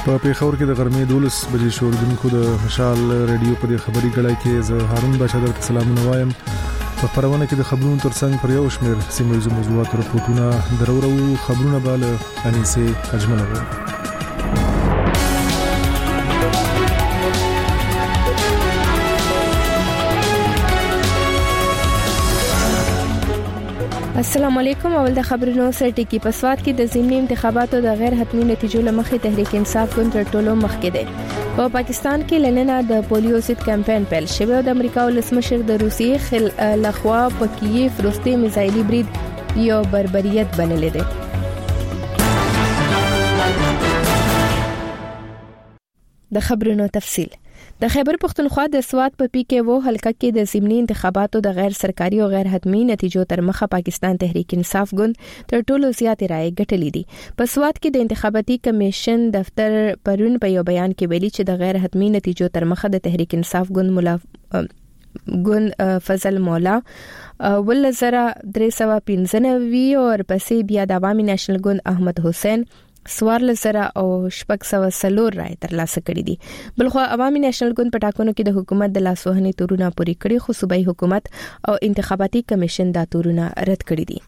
په پیښور کې د غرمې 12 بجې شوردونکو د مشال رادیو په خبري کړای کې زه هارون بشادر سلامونه وایم. په خبرونه کې د خبرونو ترڅنګ پر یو شمېر سیمه ییزو موضوعاتو راپورټونه درورو خبرونه به له انیسه اجمل وو. السلام علیکم. اول د خبرونو سره ټکی په سواد کې د ضمني انتخاباتو د غیر حتمی نتیجو لمخې تحریک انصاف ګوند تر ټولو مخکې دی. په پاکستان کې لننه د پولیو ضد کمپاین پیل شوی او د امریکا ولسمشر د روسیې لخوا په کیف وروستي میزایلي برید یو بربریت بللی دی. د خبرونو تفصیل. د خیبر پختونخوا د سواد په پی کې وو حلقه کې د ضمني انتخاباتو د غیر سرکاري او غیر حتمی نتیجو تر مخه پاکستان تحریک انصاف ګوند تر ټولو زیات رائے ګټلې دي. په سواد کې د انتخاباتي کمیشن دفتر پرون په یو بیان کې ویلي چې د غیر حتمی نتیجو تر مخه د تحریک انصاف ګوند فضل مولا 1395 او پسې بیا د عوامي نېشنل ګوند احمد حسین 1400 او 604 رائے ترلاسه کړې دي. بلخو عوامي نېشنل ګوند په ټاکنو کې د حکومت د لاسوهنې تورونه پوری کړي خو صوبایي حکومت او انتخاباتي کمیشن دا تورونه رد کړي دي.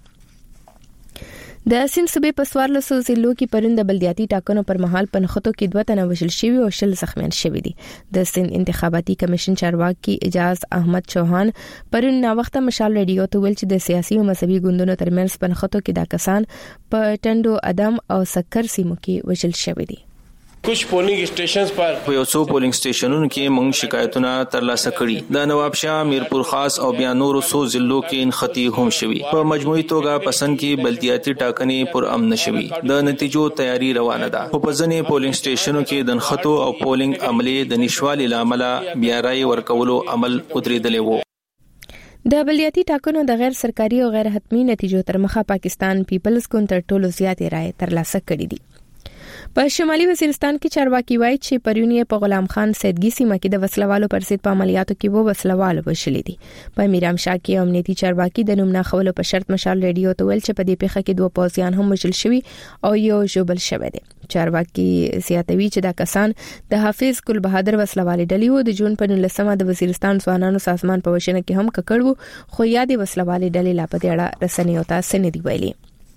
د سین صوبې په 1400 ضلعو کې پرند بلدیاتي ټاکنو پر مهال په نخښتو کې 2 تنه وژل شوي او 10 زخمیان شوي دي. د سین انتخاباتي کمیشن چارواکي اجاز احمد چوهان پرون نا وخت مشال رادیو ته ویل چې د سیاسي او مذهبي ګوندونو ترمنځ په نخښتو کې دا کسان په ټندو ادم او سکر سیمو کې وژل شوي دي. कुछ polling stations पर په یو څو پولینګ سټیشنونو کې موږ شکایتونه ترلاسه کړي. د نواب شاه میرپور خاص او بیا نورو څو ضلعو کې انختی هم شوي. په مجموعي توګه پسند کې بلدیاتي ټاکنې پر امن شوي. د نتیجو تیاری روانه ده. په ځینې پولینګ سټیشنونو کې د انخته او پولینګ عملي د نشوالي لامل بیا رائے ورکولو عمل ودرېدلی وو. د بلدیاتي ټاکنو د غیر سرکاري او غیر حتمی نتیجو تر مخه پاکستان پیپلز ګوند تر ټولو زیات رائے ترلاسه کړي دي. په شمالي وزیرستان کې چارواکي وایي چې پرونی په غلام خان سیدګي سیمه کې د وسلوالو پر ضد په عملیاتو کې وو وسلوال وشلې دي. په میرام شاه کې امنیتي چارواکي د نوم نه خولو په شرط مشال رادیو ته ویل چې په دې پیښه کې 2 پوځیان هم وژل شوي او یو ژوبل شوی دی. چارواکي زیاتوي چې دا کسان د حافظ ګل بهادر وسلوالي ډلې وو. د جون په 19مه د وزیرستان ځوانانو سازمان په وشنه کې هم ککړ وو خو یادې وسلوالي ډلې لا په دې اړه رسنیو ته څه نه دی ویلي.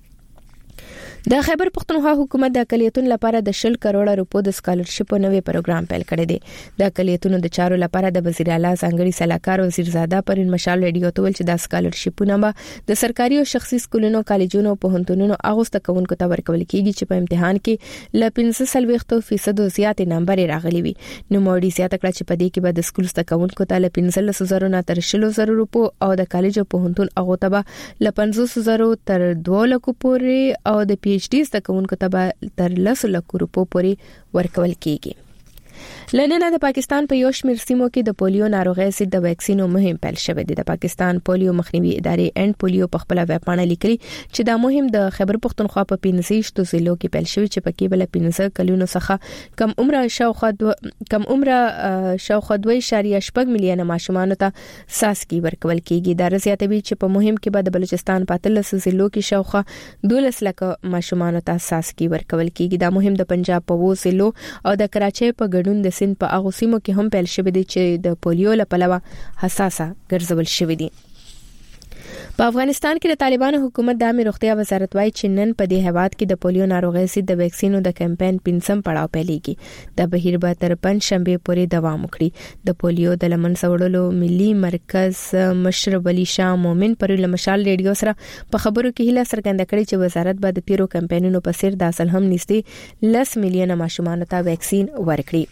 د خیبر پختونخوا حکومت د اقلیتونو لپاره د 10 کروڑ روپو د سکالرشپ نوې پروګرام پیل کړی دی. د اقلیتونو د چارو لپاره د وزیر اعلی ځانګړي صلاحکار وزیر زاده پرین مشال رادیو ته ویل چې د سکالرشپونه به د سرکاري او شخصي سکولونو کالجونو په هنتونو اغوسته کوونکو ته ورکول کیږي چې په امتحان کې ل 15% زیات نمبر راغلي وي. نو موړي زیات کړه چې په دې کې به د سکول سته کوونکو ته ل 15,000 نه تر 20,000 روپو او د کالج په هنتون اغو ته به ل 50,000 تر 2 لک پورې او د پی ایچ ډی زده کوونکو ته تر 10 لک روپو پورې ورکول کیږي. لننه د پاکستان په یو شمېر سیمو کې د پولیو ناروغۍ ضد د ویکسینو مهم پیل شوی دی. د پاکستان پولیو مخنیوي ادارې اند پولیو په خپل ویبپاڼه لیکلي چې دا مهم د خیبر پختونخوا په 15 ضلعو کې پیل شوی چې پکې بل 15 کلونو څخه کم عمر شاوخوا 2.8 میلیونه ماشومان ته ساسکی ورکول کیږي. دا رضایتوي چې په مهم کې به د بلوچستان په 13 ضلعو کې شاوخوا 12 لک ماشومان ته ساسکی ورکول کیږي. دا مهم د پنجاب په 2 ضلعو او د کراچۍ په ګډون د سند په هغه سیمو کې هم پیل شوی دی چې د پولیو لپاره حساسه ګرځول شوی دی. په افغانستان کې د طالبانو حکومت د عامه روغتیا وزارت وايي چې نن په دې هیواد کې د پولیو ناروغۍ ضد د ویکسینو د کمپاین 5م پړاو پیلېږي. د بهیر به تر پنځشنبه پورې دوام وکړي. د پولیو د لمن سوړلو ملي مرکز مشر ولی شاه مومن پر لمشال ریډیو سره په خبرو کې هیله څرګنده کړې چې وزارت به د تیرو کمپاینونو په څیر د اصل هم نږدې 10 میلیونه ماشومان ته ویکسین ورکړي.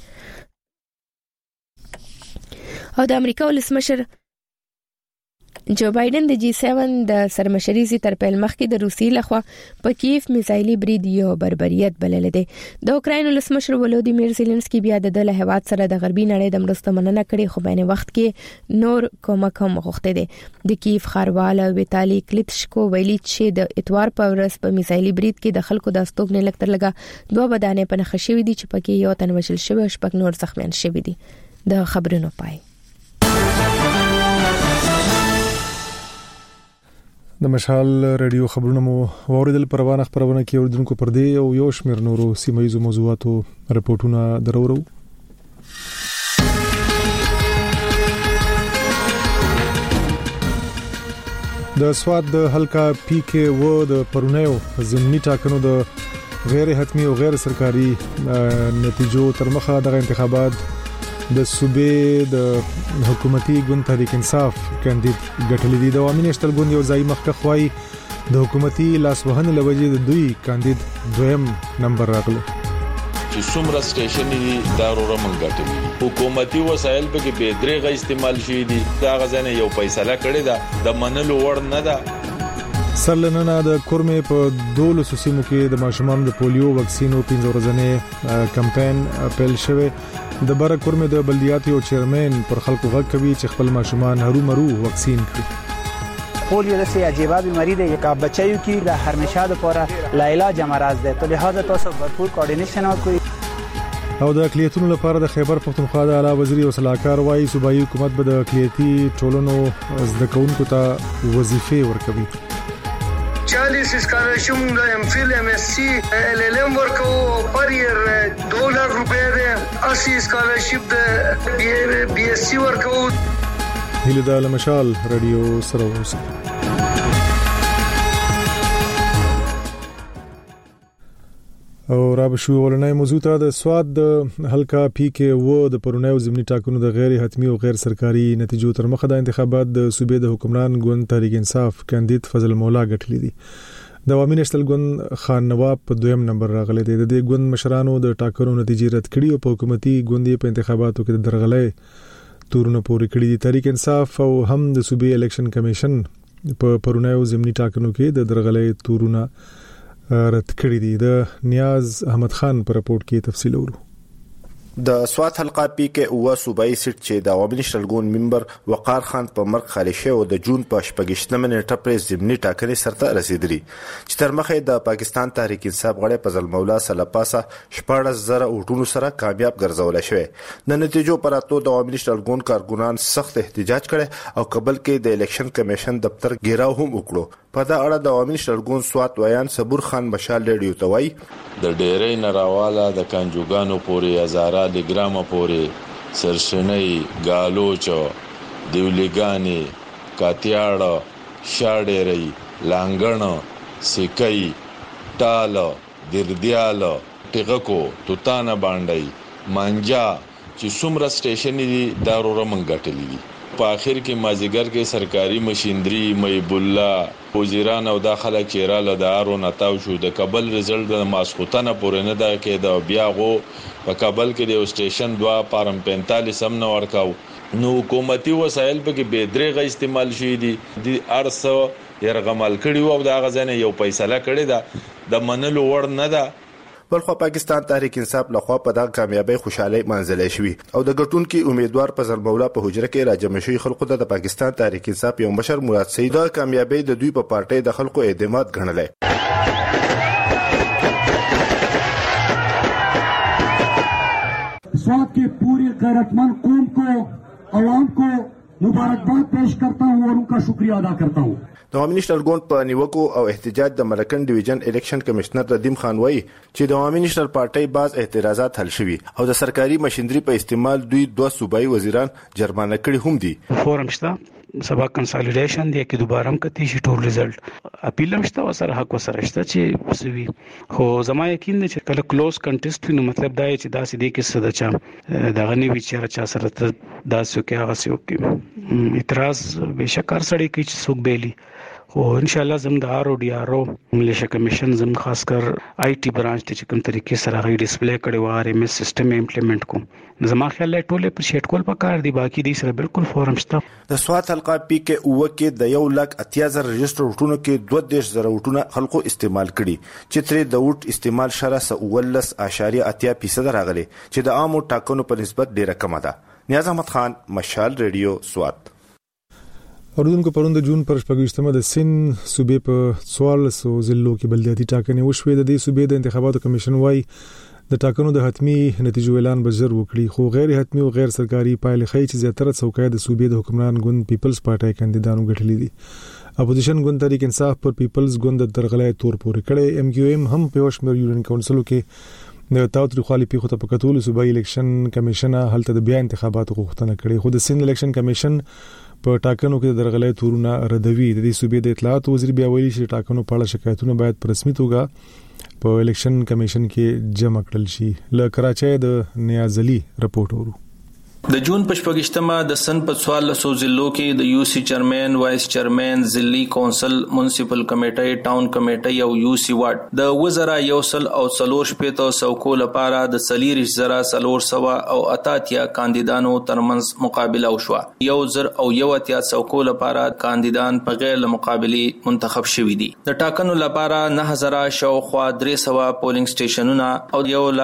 او د امریکا ولسمشر جو بایدن د جی 7 د سرمشري زی تر پیل مخکې د روسیې لخوا په کیف میزایلي برید یو بربریت بلل دي. د اوکراین ولسمشر ولودیمیر زيلنسکي بیا د هیواد سره د غربي نړۍ د مرستو مننه کړې خو بین وخت کې نور کومک هم غوښته دي. د کیف خارواله ویتالي کلیتشکو ویلي چې د اتوار په ورځ په میزایلي برید کې د خلکو د استوګنې لکتر لګا 2 بدانې په نخښه شوې دي چې پکې یو تن وژل شوی او شپږ نور زخمیان شوي دي. د خبرونو پای. د مشال رادیو خبرونه مو اوریدل پروانه خبرونه کې اوردونکو پر دی او یو شمیر نورو سیمایي موضوعاتو رپورټونه درورو. د سواد د حلقہ پی کې و د پرونیو ضمني ټاکنو د غیر حتمی او غیر سرکاري نتیجو تر مخه د انتخابات د صوبې د حکومتي ګوند تحریک انصاف کاندید ګټلې دي. د عوامي نشتل ګوند یو ځای مخکې خوای د حکومتي لاسوهنې لوجې د دوی کاندید دویم نمبر راغله. چې څومره سټیشن دي دا ورو منګټلې حکومتي وسایل په کې به درېغه استعمال شي دي دا غزنه یو فیصله کړې ده د منلو وړ نه ده. سرلننه د کورمې په 12 سیمو کې د ماشومان د پولیو وکسینو 15 ورځې کمپاین پیل شوه. د بره کورمې د بلدیاتي او چیرمن پر خلکو غږ کوي چې خپل ماشومان هرو مرو وکسین کړي. پولیو دسه عجیبه بیماری ده یک بچیو کی د همیشه د پوره لا علاج مرض ده تو لہذا تاسو بھرپور کوارډینیشن وکړئ. او د اقلیتونو لپاره د خیبر پختونخوا د اعلی وزیر او صلاحکار وايي صوبایي حکومت به د اقلیتي ټولنو زده کوونکو ته وظیفې ورکوي. 40 اسکالرشپ د ایم فل ایم اس سی ال ال ام ورکو پر یې 2 لک روپے ده. 80 اسکالرشپ د بی اس سی ورکو. هله د مشال رادیو سره اوسه. او را بشو ولنای موضوع ته د سواد د حلقہ پی کې و د پرونیو ضمني ټاکنو د غیر حتمی او غیر سرکاري نتیجو تر مخه د انتخابات د صوبې د حکمران ګوند تحریک انصاف کاندید فضل مولا ګټلې دي. د عوامي نشتل ګوند خان نواب په دویم نمبر راغلی دی. د دې ګوند مشرانو د ټاکنو نتیجې رد کړي او په حکومتي ګوند په انتخاباتو کې د درغلې تورونه پورې کړي دي. تحریک انصاف او هم د صوبې الیکشن کمیشن په پرونیو ضمني ټاکنو کې د درغلې تورونه رد کړی دی. د نیاز احمد خان پر رپورت کې تفصیل ورو. د سوات حلقہ پی کې اوه صوبایي سیټ چې د عوامي نشتل ګوند ممبر وقار خان په مرګ خالي شو او د جون په 28 نیټه پر ضمني ټاکنې سرته رسیدلی چې تر مخه د پاکستان تحریک انصاف غړي فضل مولا سلپاسا 14,000 وټونو سره کامیاب ګرځول شوی. د نتیجو پراتو د عوامي نشتل ګوند کارګونان سخت احتجاج کړي او قبل کې د الیکشن کمیشن دفتر ګیراو هم وکړو. په دا اړه د عوامي نشتل ګوند سوات ویان صبور خان مشال ریډیو ته وایي د ډېرې نراواله د کنجوګانو پورې هزاره لګرامه پورې سرشنۍ گالوچ دیولیګانی کاتیاړه شاډېری لانګڼ سیکای ټال دیردیال ټیغکو توتانه باندې مانجا چې څومره سټیشن دي دا ورو منګټلې دي. په اخر کې مازیګر کې سرکاري مشیندري محب الله وزیران او داخله چیرې له دارو نتاو شو. د کابل رزلټ د ماسختانه پورې نه دا کې د بیاغو په کابل کې د سټیشن 2 پارم 45 هم نه ورکاو. نو حکومتي وسایل په کې به درېغه استعمال شي دي د ارسو يرغمل کړي او دا غزنه یو فیصله کړي دا د منلو وړ نه ده. بلخو پاکستان تحریک انصاف لخوا په دغه کامیابی خوشاله منځلې شوی او د ګټونکو امیدوار فضل مولا په حجره کې راجم شوی خلکو د پاکستان تحریک انصاف یو مشر مراد سید د کامیابی د دوی په پارټي د خلکو اعتماد غنلې. स्वात के पूरे गैरतमंद कौम को आवाम को मुबारकबाद पेश करता हूँ और उनका शुक्रिया अदा करता हूँ. د عوامي نشتل ګوند په نیوکو او احتجاج د ملکن ډیویژن الیکشن کمشنر ردیم خان وایي چې د عوامي نشتل پارټي باز اعتراضات حل شوي او د سرکاري مشیندري په استعمال دوی 2 صوبایي وزیران جرمانه کړي هم دي. فورم شته سبا کنسالیډیشن دی کې دوباره هم کتی شي ټول ریزلټ اپیل هم شته وسره حق وسره شته چې سوي خو زما یقین دی چې کله کلوز کنټیسټ نو مطلب دا چې دا سې دی کې څه د چا دغه نی ویچاره چا سره دا څه کې هغه څه کې اعتراض بشکار سړی کې چې څوک بیلی او ان شاء الله زم د آر او ډي آر او ملیشیا کمیشن زم خاص کر آی ټي برانچ ته کوم طریقې سره غي ډسپلی کړي و ار ام اس سیستم امپلیمنٹ کوم زما خیال له ټوله اپریشیټ کول پکار دی باقي دي سره بالکل فورم شته. د سوات حلقہ پی کې اوه کې د 1,80,000 رجسټر وټونو کې 2,000 وټونه خلکو استعمال کړي چې تر د وټ استعمال شره 19.8% راغلي چې د عامو ټاکنو په نسبت ډیره کم ده. نیاز احمد خان مشال ریډیو سوات. اردوونکو پروند جون پر 28مه د سن صوبې په 1400 ضلعو کې بلدیاتي ټاکنې وشوې. د دې صوبې د انتخاباتو کمیشن وايي د ټاکنو د حتمی نتیجو اعلان به ژر وکړي، خو غیر حتمی او غیر سرکاري پایلې ښیي چې زیاتره څوکۍ د صوبې د حکمران ګوند پیپلز پارټي کاندیدانو ګټلې دي. اپوزیشن ګوند تحریک انصاف پر پیپلز ګوند د درغلې تور پورې کړي. ام کیو ایم هم په وشمیر یونین کونسلو کې د تاوتریخوالي پیښو ته پکتول صوبایي الیکشن کمیشن هلته د بیا انتخاباتو غوښتنه کړې، خو د سند الیکشن کمیشن په ټاکنو کې د درغلې تورونه ردوي. د دې صوبې د اطلاعات وزیر بیا ویلي چې ټاکنو په اړه شکایتونه باید په رسمي توګه په الیکشن کمیشن کې جمع کړل شي. له کراچۍ د نیاز علي رپورټ ورو. د جون په 28مه د سن په 1400 ضلعو کې د یو سی چیرمن، وایس چیرمن، ضلعي کونسل، منسپل کمیټي، ټاون کمیټي او یو سی وارډ د وزرا یوسل او څلور شپېته څوکو لپاره د 4,400 او 88 کاندیدانو ترمنځ مقابله وشوه. 1,081 څوکو لپاره کاندیدان په غیر مقابله منتخب شوي دي. د ټاکنو لپاره 9,000 شاوخوا 300 پولینګ سټیشنونه او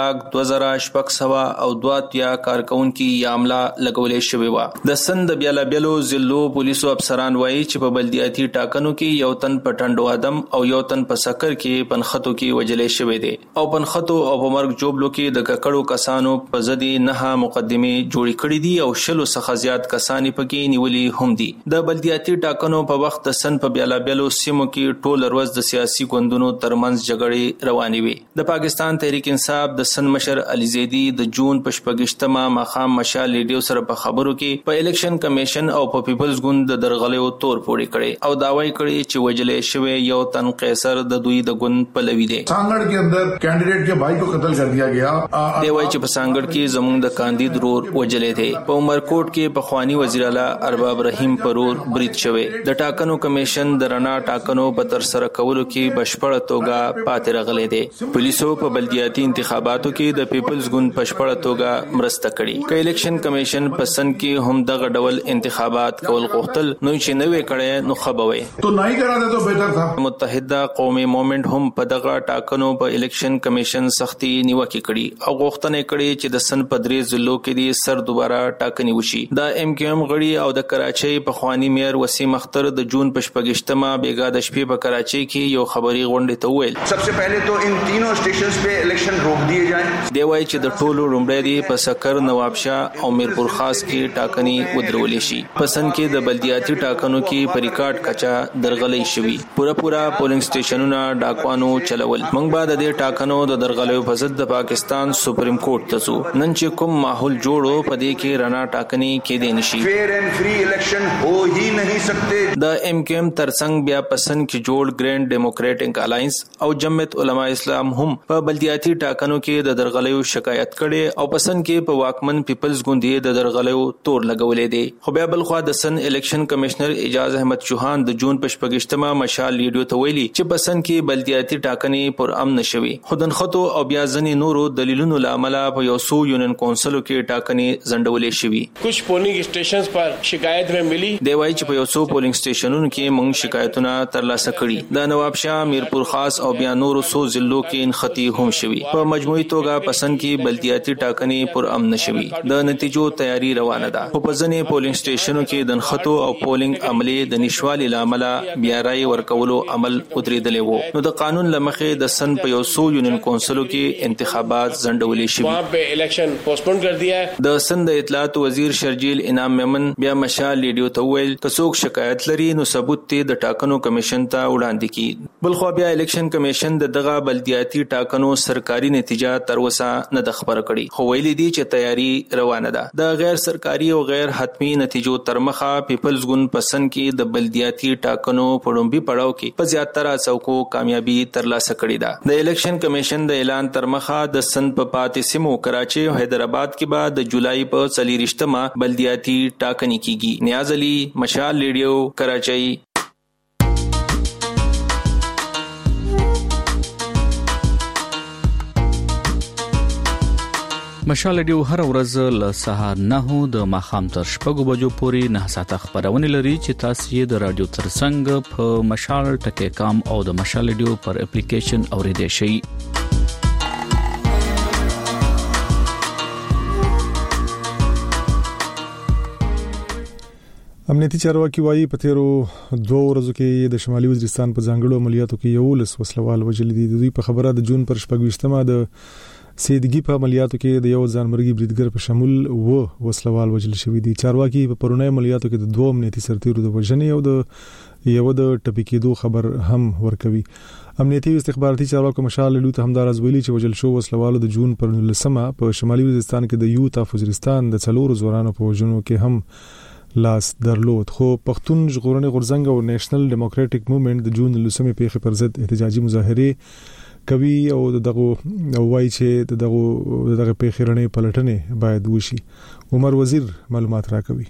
1,02,600 او 2 کارکونکي یا لګولې شوی و. د سند بیلابلو ضلعو پولیسو افسران وایي چې په بلدیاتي ټاکنو کې یو تن په ټنډو ادم او یو تن په سکر کې پنخطو کې وجلې شوی دی او پنخطو او په مرګ جوړلو کې د ککړو کسانو په ضد 9 مقدمې جوړې کړې دي او 100 څخه زیات کسان پکې نیولې هم دي. د بلدیاتي ټاکنو په وخت د سند په بیلابلو سیمو کې ټول ورځ د سیاسي ګوندونو ترمنځ جګړې روانې وي. د پاکستان تحریک انصاف د سند مشر علي زیدی د جون په 28مه ماخام مشال لیډیو سره په خبرو کې په الیکشن کمیشن او په پیپلز ګوند د درغلې تور پورې کړي او داوی کړي چې وجلې شوی یو تن قیصر د دوی د ګوند په لوي دی. سانګړ کې اندر کینډیډیټ کے بھائی کو قتل کر دیا گیا. دی وایي چې په سانګړ کې زموږ د کاندید رور وجلې دی. په عمرکوټ کې په خوانی وزیر اعلی ارباب رحیم پرور برید شوی. د ټاکنو کمیشن د رڼا ټاکنو په تر سره کولو کې بشپړه توګه پاتې راغلي دي. پولیسو په بلدیاتي انتخاباتو کې د پیپلز ګوند په بشپړه توګه مرسته کړې. ک الیکشن کمیشن پسند کې هم دغه ډول انتخابات کول غوښتل نو چې نوې کړي نو خبوي تو نه یې کرا دې ته بهتر تھا. متحده قومي موومېنټ هم په دغه ټاکنو په الیکشن کمیشن سختي نیوکه کړي او غوښتنه کړي چې د سن په 3 ضلعو کې دي سر دوباره ټاکنې وشي. د ام کیو ایم غړي او د کراچۍ په خوانی میر وسیم اختر د جون په 28مه بیګا د شپې په کراچۍ کې یو خبري غونډه ته ویل सबसे पहले तो इन तीनों स्टेशंस पे इलेक्शन रोक दिए जाएं. دی وایي چې د ټولو لومړی دی په سکر، نوابشاه او میرپور خاص کې ټاکنې ودرولې شي. پسند کې د بلدیاتي ټاکنو کې په ریکارډ کچا درغلې شوي. پورا پولینګ سټیشنونه ډاکوانو چلول. موږ بعد د ټاکنو د درغلې په ضد د پاکستان سپریم کورټ ته ځو. نن چې کوم ماحول جوړو په دې کې رڼا ټاکنې کې دي نشي. فیر اینڈ فری الیکشن ہو ہی نہیں سکتے. د ام کیو ایم ترڅنګ بیا پسند کې جوړ ګرینډ ډیموکریټک الاینس او جمعیت علماء اسلام هم په بلدیاتي ټاکنو کې د درغلې شکایت کړي او پسند کې په واکمن پیپلز ګوند د درغلې تور لګولې دي. خو بیا بل خو د سن الیکشن کمشنر اعجاز احمد چوهان د جون په 28مه مشال لیډیو ته ویلي چې پسند کې بلدیاتي ټاکنې پر امن شوي. خودنخطو او بیا ځنې نورو دلیلونو لامل په یو سو یونین کونسلو کې ټاکنې زندولې شوي. कुछ पोलिंग स्टेशंस पर शिकायत में मिली. دی وایي چې په یو سو پولینګ سټیشنونو کې موږ شکایتونه ترلاسه کړي. د نوابشاه، میرپور خاص او بیا نورو سو ضلعو کې انخطي هم شوي. په مجموعي توګه پسند کې بلدیاتي ټاکنې پر امن شوي. د نتیجو تیاری روانه ده. په ځینې پولینګ سټیشنو کې د نخطو او پولینګ عملي د نشوالي لامل بیا رای ورکولو عمل ودرېدلې وو. نو د قانون لمخې د سن په یو سو یونین کونسلو کې انتخابات ځنډولې شوي. وہاں پہ الیکشن پوسټپون کر دیا ہے. د سن د اطلاعات وزیر شرجیل انعام میمن بیا مشال لیډیو ته ویل که څوک شکایت لري نو ثبوت ته د ټاکنو کمیشن ته وړاندې کړي. بل خو بیا الیکشن کمیشن دغه بلدیاتي ټاکنو سرکاري نتیجه تر اوسه نه د خبر کړي. خو ویلي دي چې تیاری روانه ده. د غیر سرکاري او غیر حتمی نتیجو ترمخه پیپلز ګوند پسند کې د بلدیاتي ټاکنو په لومبي پړاو کې په زیاتره څوکو کامیابی ترلاسه کړې ده. د الیکشن کمیشن د اعلان ترمخه د سند په پاتې سیمو کراچي او حیدرآباد کې بعد د جولای په 24مه بلدیاتي ټاکنې کیږي. نیاز علي، مشال لیډیو، کراچي. مشال ډیو هر ورځ له سهار 9 د ماخام تر 6 بجو پورې 9 ساعته خبرونه لري چې تاسو یې د رادیو ترڅنګ په مشال ټکی کام او د مشال ډیو پر اپلیکیشن اوریدئ شئ. امنیتي چارواکي وايي په تیرو 2 ورځو کې د شمالي وزیرستان په ځانګړو عملیاتو کې 11 وسلوال وژل دي. د دوی په خبره د جون پر 28مه د سیدګي په عملیاتو کې د یو ځانمرګي بریدګر په شمول وسلوال وژل شوی دي. چارواکي په پرونی عملیاتو کې د 2 امنیتي سرتیرو د وژنې او د ټپي کېدو خبر هم ورکوي. امنیتي استخباراتي چارواکو مشال لډو ته همدارز ویلي چې وژل شو وسلوالو د جون پر 19 په شمالي وزیرستان کې د یوتا وزیرستان د 4 ځوانانو په وژنو کې هم لاس درلود. خو پښتون ژغورنې غورځنګ او نېشنل ډیموکراټک موومېنټ د جون 19 پیښې پر ضد احتجاجي مظاهره کوي او دغه وایي چې دغه پیښې رڼې پلټنې باید وشي. عمر وزیر معلومات راکوي.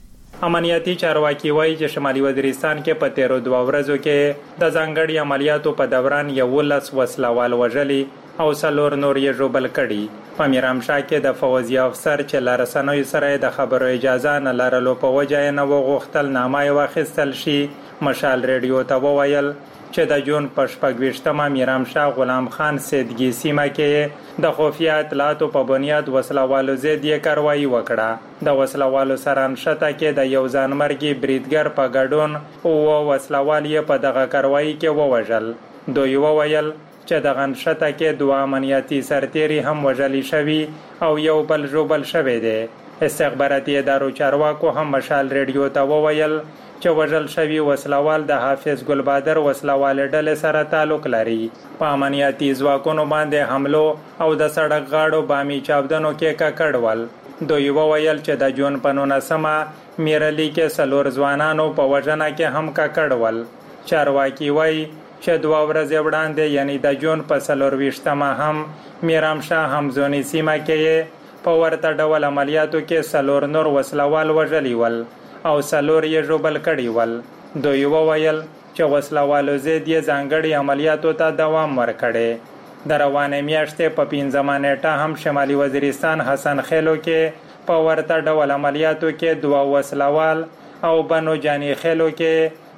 امنیتي چارواکي وایي چې شمالي وزیرستان کې په 13 ورځو کې د ځانګړي عملیاتو په دوران 11 وسلوال وژلي او 4 نور یې ژوبل کړي. په میرامشاه کې د فوزي افسر چې لارسنوي سره د خبرو اجازه نه لرلو په وجه نه وغوښتل نامه واخیستل شي. مشال ریډیو ته وویل چې د جون په 28مه میرامشاه غلام خان سیدګي سیمه کې د خفیه اطلاعاتو په بنیاد وسلوالو ضد یې کاروایی وکړه. د وسلوالو سره نښته کې د یو ځانمرګي بریدګر په ګډون او وسلوال یې په دغه کاروایی کې ووژل. دوی وویل چې د غنښته کې 2 امنیتي سرتیري هم وژل شوي او یو بل ژوبل شوی دی. استخباراتي ادارو چارواکو هم مشال ریډیو ته وویل چې وژل شوی وسلوال د حافظ ګلبادر وسلوال ډلې سره تعلق لري. په امنیتي ځواکونو باندې حملو او د سړک غاړو بامي چاودنو کې ککړول. دوی وویل چې د جون په 19مه میرلی کې 4 ځوانانو په وژنه کې هم ککړول. چارواکي وایي چې 2 ورځې وړاندې یعنی د جون په 24مه هم میرامشاه همزونی سیمه کې په ورته ډول عملیاتو کې 4 نور وسلوال وژلي ول او 4 یې ژوبل کړي ول. دوی وویل چې وسلوالو ضد یې ځانګړي عملیاتو ته دوام ورکړي. د روانې میاشتې په 15مه نیټه هم شمالي وزیرستان حسن خیلو کې په ورته ډول عملیاتو کې 2 وسلوال او بنو جانی خیلو کې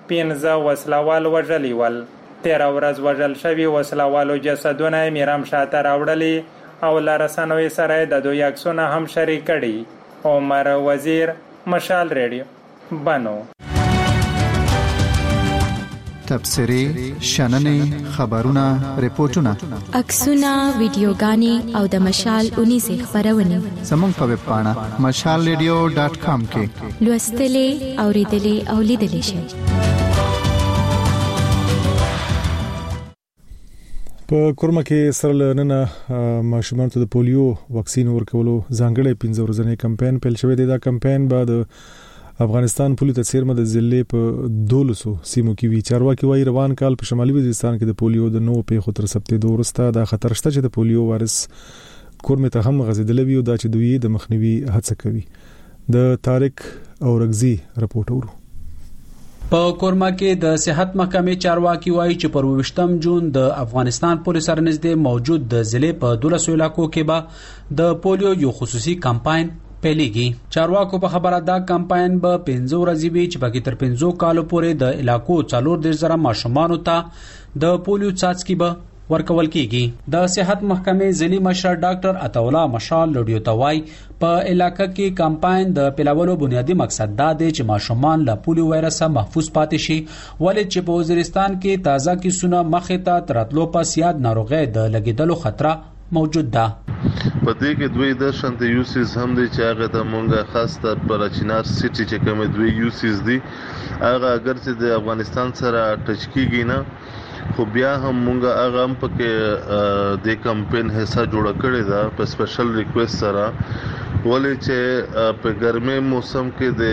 15 وسلوال وژلي ول. 13 ورځ وژل شوي وسلوالو جسدونه میرامشاه ته راوړلي او لارسنوي سره د دوی عکسونه هم شریک کړي. عمر وزیر، مشال ریډیو، بنو. تبصرې، شننې، خبرونه، ریپورتونه، عکسونه، ویډیوګانې او د مشال 19 خبرونه زموږ په ویب پاڼه mashalradio.com کې لوستلې، اوریدلې او لیدلې شئ. په کورما کې سره لننه ماشومان ته د پولیو واکسین ورکولو ځانګړی 15 ورځنی کمپاین پیل شوی دی. دا کمپاین بعد افغانستان پولیو ته څیرمه د ضلع په 1200 سیمو کې وی. چارواکي وایي روان کال په شمالي وزیرستان کې د پولیو د نو پیښو تر ثبتېدو وروسته دا خطر شته چې د پولیو وایرس کورمه ته هم غځېدلی وي او دا چې دوی د مخنیوي هڅه کوي. د طارق اورغزي رپورټ اورو. په کورما کې د صحت محکمې چارواکي وایي چې پر 28 جون د افغانستان پولیس سره نږدې موجود د ضلع په 1200 علاقو کې به د پولیو یو خصوصي کمپاین پیلېږي. چارواکو په خبره دا کمپاین به 15 ورځې وي چې پکې تر 15 کالو پورې د علاقو 40,000 ماشومانو ته د پولیو څاڅکي به ورکول کیږي. د صحت محکمې ځلي مشر ډاکټر عطاولا مشال لډیو توای په علاقې کې کمپاین د پیلاولو بنیادی مقصد دا دی چې ماشومان له پولیو وایرس محفوظ پاتې شي، ولې چې په وزیرستان کې تازه کیسونه مخې ته تراتلو پس یاد ناروغي د لګیدلو خطر موجود ده. په دې کې دوی د شانت یوسیز هم دي چې هغه ته مونږه خاص تر پر چینار سټي چې کوم دوی یوسیز دي هغه اگر چې د افغانستان سره ټچ کیږي نه، خو بیا هم مونږه هغه هم پکې د کمپاین حصہ جوړ کړی دا په سپیشل ریکوست سره، ولې چې په ګرمي موسم کې د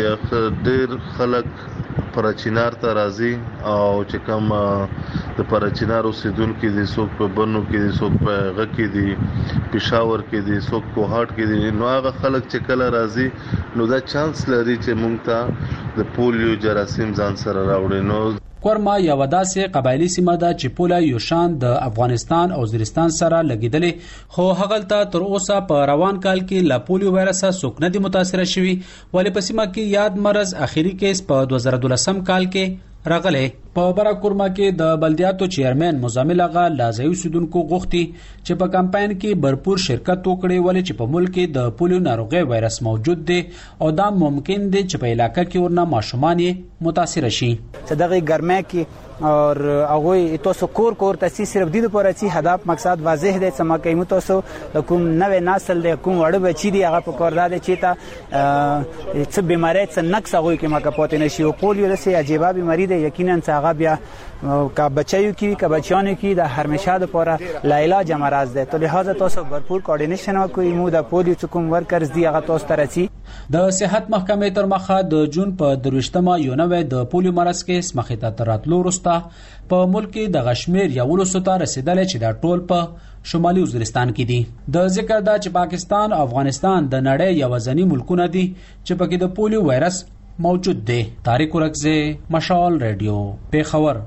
ډېر خلک پرچینار ته راځي او چې کوم د پرچینار اوسیدونکو دي، څوک په بنو کې دي، څوک په غکی دي، پېښور کې دي، څوک په هارت کې دي، نو هغه خلک چې کله راځي نو دا چانس لري چې مونږ ته د پولیو جراثیم ځان سره راوړي. نو کورما یو داسې قبایلی سیمه ده چې پوله یو شان د افغانستان او وزیرستان سره لګیدلې، خو هغه تر اوسه په روان کال کې لا پولیو وایرس څوک نه دي متاثر شوي، ولې په سیمه کې یاد مرز اخیری کیس په 2012 کال کې راغلی. په براکورما کې د بلدیاتو چیرمن مزمل اغا لازمي اوسیدونکو غوښتي چې په کمپاین کې भरपूर شرکت وکړي ولې چې په ملک کې د پولیو ناروغي وایرس موجود دی او دا ممکن دی چې په علاقې کې ورنه ماشومان متاثر شي. چې دغه ګرمه کې اور هغه تاسو کور تاسیس صرف د لپاره چې هدف مقصد واضح دی چې ما کوم تاسو کوم نوې نسل دی کوم وړ بچی دی هغه په کار ده چې تا څه بیماری څه نقص هغه کې ما کپوت نشي او پولیو د سي عجيبه بیماری دی یقینا هغه بیا کا بچیو کې کا بچیانو کې د هرمشه د لپاره لا علاج مرز دی ته لہذا تاسو भरपूर کوارډینیشن وکړئ مو د پولیو کوم ورکرز دی هغه تاسو ترسي. د صحت محکمې تر مخه د جون په 23مه یونوي د پولیو مرز کې سمخه تراتلو ورسته په ملک د غشمیر یا ولوسته رسیدل چې د ټول په شمالي وزیرستان کې دي. د ذکر دا چې پاکستان او افغانستان د نړۍ یو ځنی ملکونه دي چې پکې د پولیو وایرس موجود دی. طارق ورکزه مشال رادیو پیښور.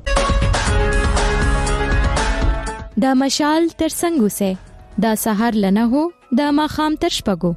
د مشال تر څنګه سه د سحر لنه هو د ماخام تر شپګو.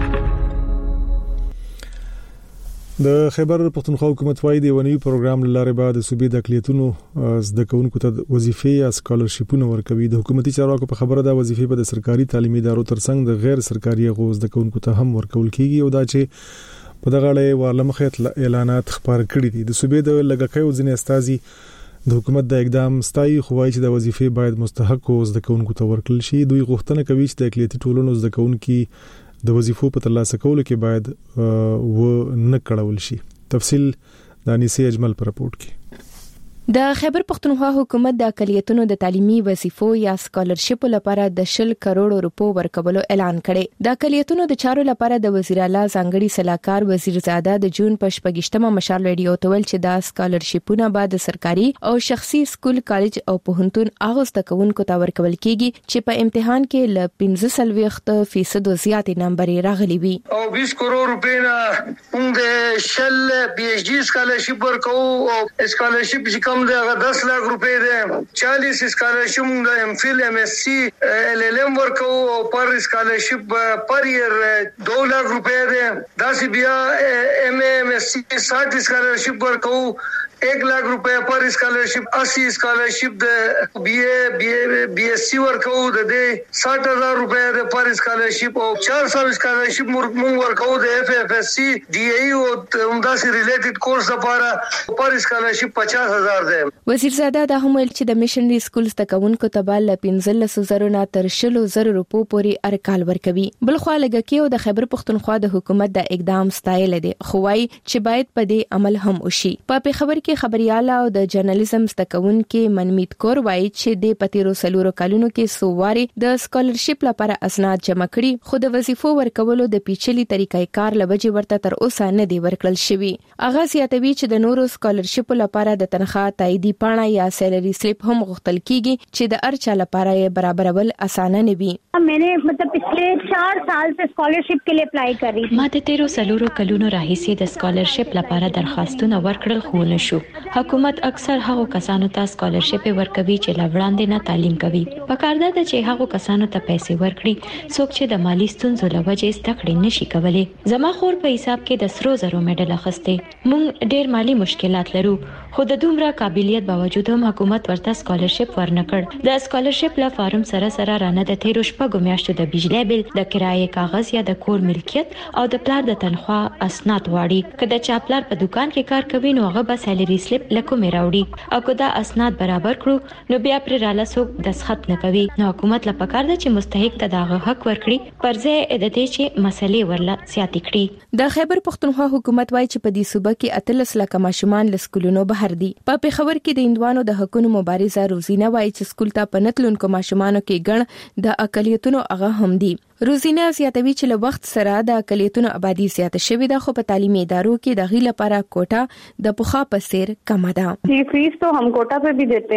د خیبر پختونخوا حکومت وايي د ونی پروګرام لاره بعد صوبې د اقلیتونو زده کوونکو ته وظیفې یا سکالرشیپونه ورکوي. د حکومتي چارواکو په خبره دا وظیفې په د سرکاري تعلیمي ادارو ترڅنګ د غیر سرکاري غوښ زده کوونکو ته هم ورکول کیږي او دا چې په دغه اړه ورلمخه اعلانات خبر کړي دي. د صوبې د لګکې ځینې استازي د حکومت د اقدام ستایي خوای چې د وظیفې باید مستحق زده کوونکو ته ورکړل شي. دوی غوښتنه کوي چې د اقلیتي ټولنو زده کوونکو د وظیفو په ترلاسه کولو کې باید و نه کړول شي. تفصیل د انیسه اجمل پر راپورټ کې. د خیبر پختونخوا حکومت د اقلیتونو د تعلیمي وظیفو یا سکالرشپ لپاره د 10 کروڑ روپو ورکولو اعلان کړي. د اقلیتونو د چارو لپاره د وزیر اعلی ځانګړي سلاکار وزیر زاده د جون په 28مه مشال ریډیو تول چې د سکالرشپونه بعد سرکاري او شخصي سکول کالج او پوهنتون هغه زده کوونکو ته ورکول کیږي چې په امتحان کې ل 15% زیات نمبر راغلي وي. او 20 کروڑ روپے نه موږ شل پی ایچ ډی سکالرشپ ورکو او سکالرشپ کم دے 10 लाख रुपए दे 40 स्कॉलरशिप د ایم فل ایم ایس سی ایل ایل ایم ورکو او پر اسکالرشپ پر ایئر 2 लाख रुपए دے 10 بیا ایم ایم ایس سی 60 اسکالرشپ ورکو 1 लाख रुपए पर scholarship 80 scholarship د B S C ورکو د 60000 रुपए د پر स्कॉलरशिप او 400 स्कॉलरशिप مونږ ورکو د اف اف اس سی डी ای او همدا سي ریلیټډ کورس لپاره پر स्कॉलरशिप 50000 ده. وزیر زاده د هم ویل چې د میشنري سکولز تکونکو تبال 15000 نه تر 10000 روپو پورې ارکال ورکوي. بل خو لګکی او د خیبر پختونخوا د حکومت د اقدام ستایل دي خوای چې باید په دې عمل هم وشي. په خبر کې خبرياله او د جرنالیزم ستکون کې منمیت کور وایي چې د پتیرو سلورو کالونو کې سوواري د سکالرشپ لپاره اسناد جمع کړي خو د وظیفو ورکولو د پیچلي طریقې کار لوجه ورته تر اوسه نه دی ورکړل شوی. اغه سیاتوي چې د نورو سکالرشپ لپاره د تنخواه تاییدی پاڼه یا سیلری سلیپ هم غوښتل کیږي چې د ارچا لپاره یې برابرول اسانه نه وي. मैंने मतलब पिछले 4 साल से स्कॉलरशिप के लिए अप्लाई कर रही थी. ما د تیرو سلورو کلونو راهیسې د سکالرشپ لپاره درخواستونه ورکړل خو نه شو. حکومت اکثر هغو کسانو ته سکالرشپ ورکوي چې لا وړاندې نه تعلیم کوي. پکار ده چې هغو کسانو ته پیسې ورکړي څوک چې د مالی ستونزو له وجې زده کړې نشي کولای. زما خور په حساب کې د 100 میډل اخیسته. مونږ ډېر مالی مشکلات لرو خو د دومره قابلیت باوجود هم حکومت ورته سکالرشپ ورنکړ. د سکالرشپ لا فارم سره رانه د تیرو شپږو میاشتو د بجلی بل د کرایې کاغذ یا د کور ملکیت او د پلار د تنخواه اسناد واړي. کله چې پلار په دکان کې کار کوي نو هغه به سیلری سلیپ لکه مې راوړي او کدا اسناد برابر کړو نو بیا پر رااله څوک دسخط نه کوي. نو حکومت لپاره پکار ده چې مستحق ته دغه حق ورکړي پرځه د دې چې مسلې ورلا سیاتي کړي. د خیبر پختونخوا حکومت وايي چې په دې صوبه کې 13 لک ماشومان له سکولونو بهر دي. په خبر کې د اندوانو د حقوقو مبارزه روزینه وايي چې سکول ته پنتلونکو ماشومانو کې ګڼ د اقلیتونو هغه هم دي. روزینه زیاتوي چې له وخت سره د اقلیتونو آبادی زیاته شوې ده خو په تعلیمي ادارو کې د غي لپاره کوټه د پخا په سیر کم ده. فیس تو هم کوټه पे भी देते हैं.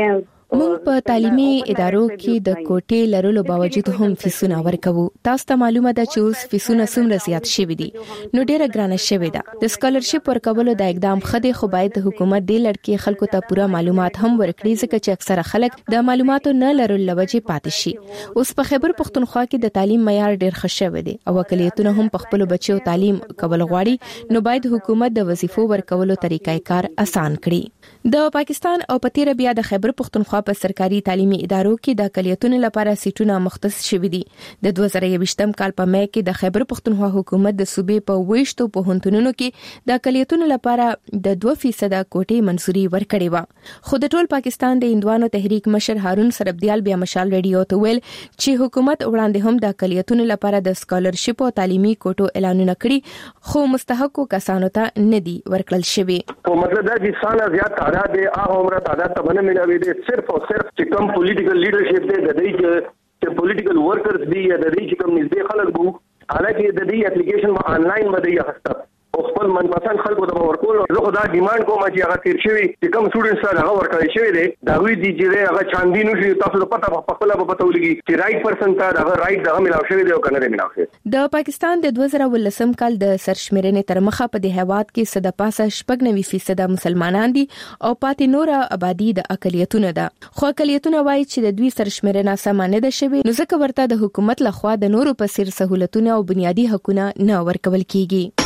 موږ په تعلیمي ادارو کې د کوټې لرلو باوجود هم فیسونه ورکوو. تاسو ته معلومه ده چې اوس فیسونه څومره زیات شوي دي، نو ډیره ګرانه شوې ده. د سکالرشپ ورکولو د اقدام خدي خو باید حکومت د لړکې خلکو ته پوره معلومات هم ورکړي، ځکه چې اکثره خلک د معلوماتو نه لرلو لوجې پاتې شي. اوس په خیبر پختونخوا کې د تعلیم معیار ډیر ښه شوی دی او اقلیتونه هم په خپل بچو تعلیم کول غواړي، نو باید حکومت د وظیفو ورکولو طریقې کار آسان کړي. د پاکستان او پتیر بیا د خیبر پختونخوا په سرکاري تعلیمي ادارو کې د اقلیتونو لپاره سیټونه مختص شوي دي. د 2023 کال په مې کې د خیبر پختونخوا حکومت د صوبې په 20 پوهنتونونو کې د اقلیتونو لپاره د 2% کوټې منزوري ورکړې و. خو د ټول پاکستان د هندوانو تحریک مشر هارون سربدیال بیا مشال رادیو ته ویل چې حکومت وړاندې هم د اقلیتونو لپاره د سکالرشپ او تعلیمي کوټو اعلانونه کړي، خو مستحقو کسانو ته نه دي ورکړل شوي. په مطلب دا چې سالا زیات تعداد هغه عمره تعداد ته باندې ملاوي دي، صرف او صرف چې کوم پولیټیکل لیډرشپ دی د دې چې پولیټیکل ورکرز دی یا د دې چې کوم نږدې خلک وو، حالکه د دې اپلیکیشن په انلاین باندې یاخسته او خپل منپسند خلکو ته ورکول. زه خو دا ډیماند کوم چې هغه تیر شوی چې کوم سټوډنټس سره هغه ورکړی شوی دی دا وی دي چې هغه چاندي نشي تاسو ته پته په خپل په پته ولګي چې رائټ پرسن ته هغه رائټ دغه ملاو شوی دی او کنه دی ملاو شوی. د پاکستان د 2018 کال د سرشمیرنې تر مخه په دې هیواد کې 96% مسلمانان دي او پاتې نور آبادی د اقلیتونو ده. خو اقلیتونه وایي چې د دوی سرشمیرنه سم نه ده شوی، نو ځکه ورته د حکومت لخوا د نورو په څیر سہولتونه او بنیادی حقوقونه نه ورکول کیږي.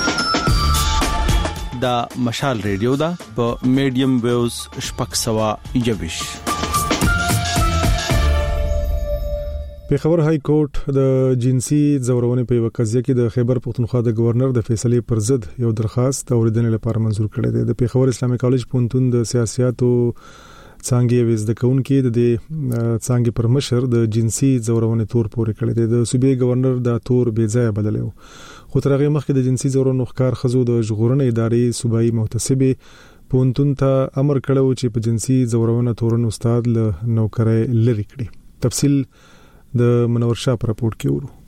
دا مشال ریډیو دا په میډیم ویوز شپږ سوه یوش. پیښور های کورټ د جنسي ځورونې په یو قضیه کې د خیبر پختونخوا د گورنر د فیصلې پر ضد یو درخواست اوریدنې لپاره منظور کړی دی. د پیښور اسلامي کالج پوهنتون د سیاستو څانګې وزده کوونکې د څانګې پر مشر د جنسي ځورونې تور پورې کړی دی. د صوبې گورنر دا تور بې ځای بدلو، خو تر هغه مخکې د جنسي ځورونو ښکار خزو د ژغورنې ادارې صوبایي محتسبې پوهنتون ته امر کړو چې په جنسي ځورونو تورن استاد له نوکرۍ لري کړي. تفصیل د منور شاه په راپورټ کې ورو.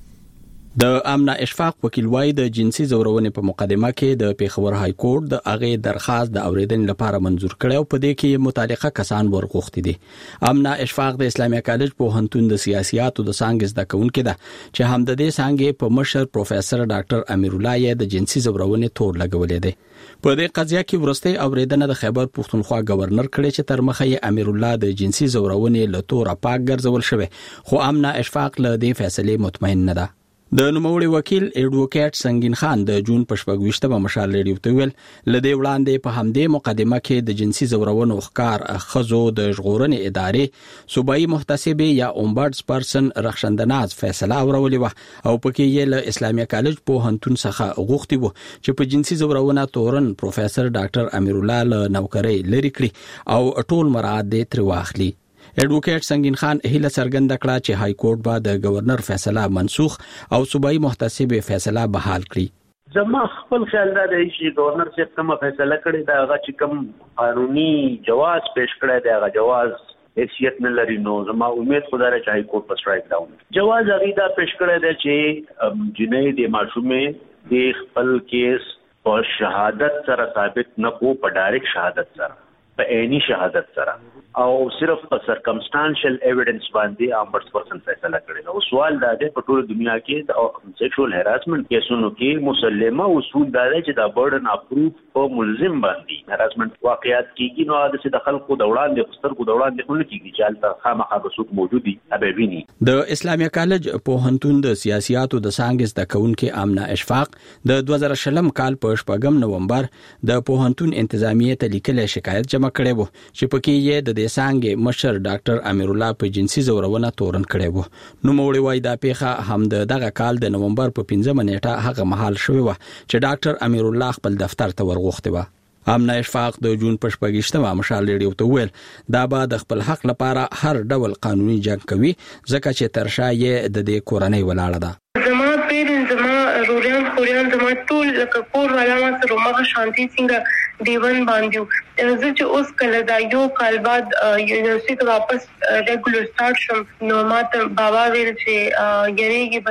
د امنا اشفاق وکیل وای د جنسي ځورونې په مقدمه کې د پیښور های کورټ د هغه درخواست د اوریدنې لپاره منظور کړی او په دې کې متعلقه کسان ورغوښتي دي. امنا اشفاق د اسلامي کالج پوهنتون د سیاسياتو د څانګې زده کوونکې ده چې هم د دې څانګې په مشر پروفیسور ډاکټر امیر الله یې د جنسي ځورونې تور لګولې ده. په دې قضیه کې ورسته اوریدنه د خیبر پختونخوا گورنر کړي چې تر مخه یې امیر الله د جنسي ځورونې له تور پاک ګرځول شوی، خو امنا اشفاق له دې فیصلې مطمئن نه ده. د نوموړي وکیل ایډوکیټ سنگین خان د جون په 28 مشال ریډیو ته ویل لدې وړاندې په همدې مقدمه کې د جنسي ځورونو ښکار خزو د ژغورنې ادارې صوبایي محتسبې یا اومبډز پرسن رخصندناز فیصله اورولې و او پکې یې له اسلامي کالج پوهنتون څخه غوښتي وو چې په جنسي ځورونه تورن پروفیسور ډاکټر امیر الله له نوکرۍ لري کړي او ټول مراد دې تر واخلي. ایډوکیټ سنگین خان هیله څرګنده کړه چې های کورټ به د گورنر فیصله منسوخ او صوبایي محتسب فیصله بحال کړي. زما خپل خیال دا دی چې گورنر صاحب کومه فیصله کړې ده هغه چې کوم قانوني جواز پیش کړی دی هغه جواز حیثیت نه لري، نو زما امید خدای را چې های کورټ په سټرایک ډاون جواز هغه دا پیش کړی دی چې جنې د معصومې د خپل کیس په شهادت سره ثابت نه کو، په ډایرکټ شهادت سره، په عیني شهادت سره او صرف په سرکمسټانشل ایویډنس باندې امبرس پرسن فیصله کړی. نو سوال دا دی په ټول دنیا کې د سیکشوال هراسمنت کیسونو کې مسلمه اصول دا دی چې دا برډن اف پروف په ملزم باندې هراسمنت واقعیت کېږي، نو دا چې د خلکو د وړاندې خسترګو د وړاندې خلک کېږي چې هلته خامخا رسوک موجود دي ابوینی. د اسلامي کالج پوهنتون د سیاسياتو د څانګې زده کوونکې امنا اشفاق د 2020 کال په 8 نومبر د پوهنتون انتظامیه ته لیکل شکایت جمع کړی وو چې پکې یې د څانګې مشر ډاکټر امیر الله په جنسي ځورونه تورن کړی وو. نو موړي وای دا پیښه هم دغه کال د نومبر په 15 نیټه هغه مهال شوی و چې ډاکټر امیر الله خپل دفتر ته ورغوښتي و. امنا اشفاق د جون په 28 مشال ریډیو ته ویل دا به د خپل حق لپاره هر ډول قانوني جنگ کوي ځکه چې ترشا یې د دې کورنۍ ولاړه ده. زما پیرن زما روریان خوريان زما ټول لکه کور علامه سره مغه شانتي څنګه دیوان باندې زه چې اوس کله دا یو کال بعد یونیورسيټي ته واپس ریګولر سٹارټ شم نو ماته بابا ویل چې یریږي بنه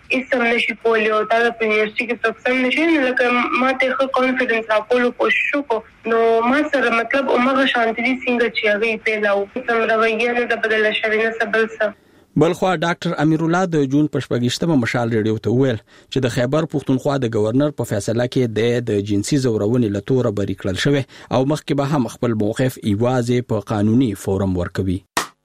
هیڅ هم نشي کولی او دا په یونیورسيټي کې څوک هم نشي لکه ما ته خو کانفیډنس راکولو کوشش وکړ نو ما سره مطلب عمره شانتي څنګه چې هغه پیلاو سم رویه نه د بدل شوی نه سبل څه بلخوا ډاکټر امیر الله د جون په 28مه مشال ریډیو ته ویل چې د خیبر پښتونخوا د گورنر په فیصله کې د جنسي زورونې لتوره بری کړل شوی او مخکې به هم خپل موقف ایوازې په قانوني فورم ورکوي.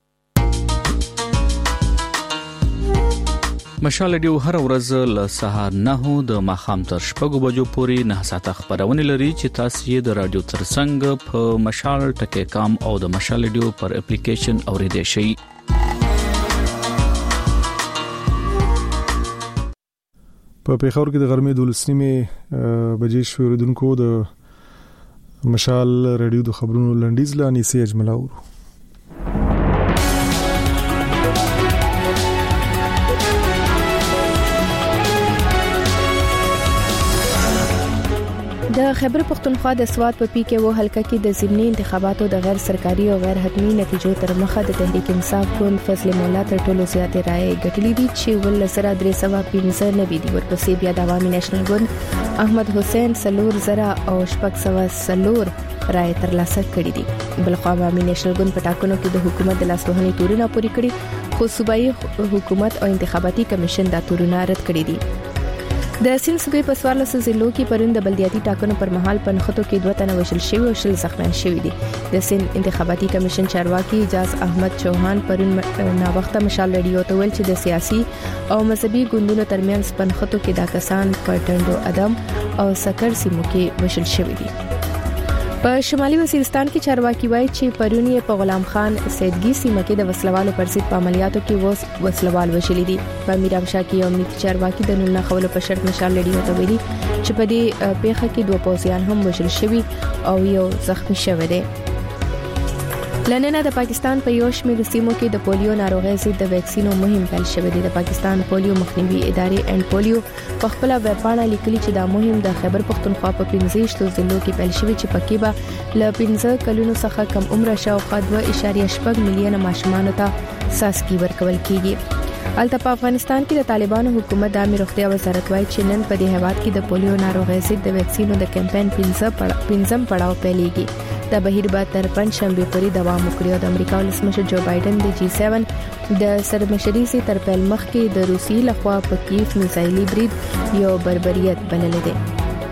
مشال ریډیو هر ورځ له سهار 9 د ماخام تر 6 بجو پورې 9 ساعته خبرونه لري چې تاسو یې د رادیو ترڅنګ په مشال ټکی کام او د مشال ریډیو پر اپلیکیشن اوریدئ شئ. په پیښور کې د غرمې 12 بجې شوریدونکو د مشال رادیو د خبرونو لنډیز لانی سي اجمل اورو. د خیبر پښتونخوا د سواد په پی کې و حلقه کې د ضمني انتخاباتو د غیر سرکاري او غیر حتمی نتیجو تر مخه د تحریک انصاف ګوند فضل مولا تر ټولو زیاتې رائے ګټلې دي چې ول 315 نوي دي. ورپسې بیا د عوامي نېشنل ګوند احمد حسین سلور زرا او شپږ سوه سلور رائے ترلاسه کړې دي. بلخوا عوامي نېشنل ګوند په ټاکنو کې د حکومت د لاسوهنې تورونه پوری کړي خو صوبایي حکومت او انتخاباتي کمیشن دا تورونه رد کړي دي. د سین صوبې په 14 ضلعو کې پرون د بلدیاتي ټاکنو پر مهال په نښتو کې 2 تنه وژل شوي او 10 زخمیان شوي دي. د سین انتخاباتي کمیشن چارواکي اجاز احمد چوهان پرون ناوخته مشال ریډیو ته ویل چې د سیاسي او مذهبي ګوندونو ترمنځ په نښتو کې دا کسان په ټنډو ادم او سکر سیمو کې وژل شوي دي. په شمالي وزیرستان کې چارواکي وایي چې پرون یې په غلام خان سیدګي سیمه کې د وسلوالو پر ضد په عملیاتو کې وسلوال وشلې دي. په میرامشا کې یو امنیتي چارواکي د نوم نه خولو په شرط مشال ریډیو ته ویلي چې په دې پیښه کې 2 پوځیان هم وژل شوي او یو زخمی شوی دی. لننه د پاکستان په یو شمېر سیمو کې د پولیو ناروغۍ ضد د ویکسینو مهم پیل شوی دی. د پاکستان پولیو مخنیوي ادارې ان پولیو په خپل ویب پاڼه لیکلي چې دا مهم د خیبر پښتونخوا په 15 ضلعو کې پیل شوی چې پکې به ل 15 کلونو څخه کم عمر شاوخوا 2.8 میلیونه ماشومان ته ساسکی ورکول کیږي. البته په افغانستان کې د طالبانو حکومت د عامه روغتیا وزارت وايي چې نن په دې هیواد کې د پولیو ناروغۍ ضد د ویکسینو د کمپاین 15 پړاو پیلېږي. دا بهیر به تر پنځشنبه پورې دوام وکړي او د امریکا ولسمشر جو بایدن د G7 د سرمشري سي تر پیل مخکې د روسي لخوا په کیف میزایلي برید یو بربریت بلل دي.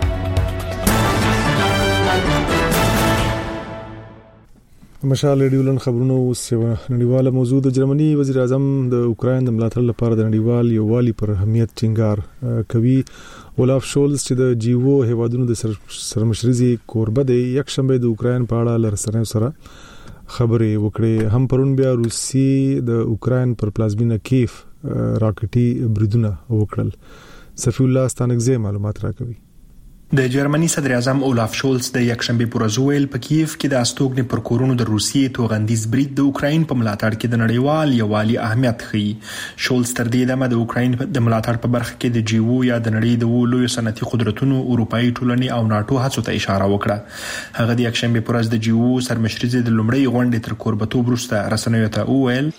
مشال ریډیو لن خبرونو سیوا نړیواله موضوع د جرمني وزیر اعظم د اوکرين د ملاتړ لپاره د نړیوال یووالي پر اهمیت ټینګار کوي. اولاف شولز چې د جیو هیوادونو د سرمشري کوربه دی یک شنبه د اوکرين په اړه لرسنیو سره خبرې وکړې. هم پرون بیا روسي د اوکرين پر پلازمینه کیف راکټي بریدونه وکړل. صفی الله ستانکزی معلومات راکوي. د جرمني صدر اعظم اولاف شولز د یکشنبه پر ورځ ویل په کیف کې د استوګنې پر کورونو د روسیې توغندیز برید د اوکرين په ملاتړ کې د نړیوال یووالي اهمیت ښيي. شولز تر دې دمه د اوکرين د ملاتړ په برخه کې د جیو یا د نړۍ د لوی صنعتي قدرتونو اروپאי ټولنې او ناتو هڅو ته اشاره وکړه. هغه د یکشنبه پر ورځ د جیو سرمشري د لومړی غونډې تر کوربتوب وروسته رسنیو ته وویل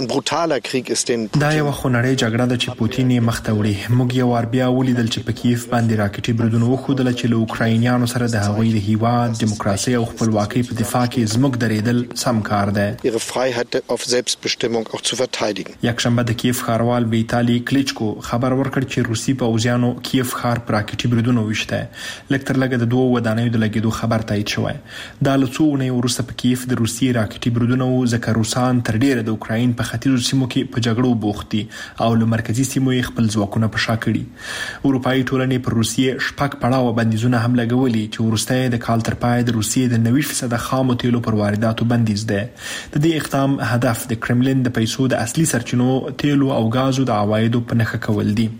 دا یو خونړی جګړه ده چې پوتین یې مخته وړي. موږ یو ور بیا ولیدل چې په کیف باندې راکټي بریدونه وخو چې له اوکراینیانو سره د هغوی د هیواد دیموکراسي او خپلواکۍ په دفاع کې زموږ درېدل سم کار دی. ihre Freiheit auf Selbstbestimmung auch zu verteidigen. یکشنبه د کیف ښاروال ویتالي کلیچکو خبر ورکړ چې روسي پوځیانو کیف ښار پر راکټي بریدونه وشته. لکتر لګه د 2 ودانیو د لګیدو خبر تایید شوی. دا له څو ونې وروسته په کیف د روسي راکټي بریدونه ځکه روسان تر ډیره د اوکراین په ختیځو سیمو کې په جګړو بوخت دي او له مرکزی سیمو خپل ځواکونه په شا کړي. اروپאי ټولنې پر روسیې شپږ پړاو بندیزونه هم لګولي چې ورسته د کال تر پای د روسیې د 90% خامو تیلو پر وارداتو بندیز ده. د دې اقدام هدف د کرملین د پیسو د اصلي سرچینو تیلو او غازو د عوایدو په نښه کول دي.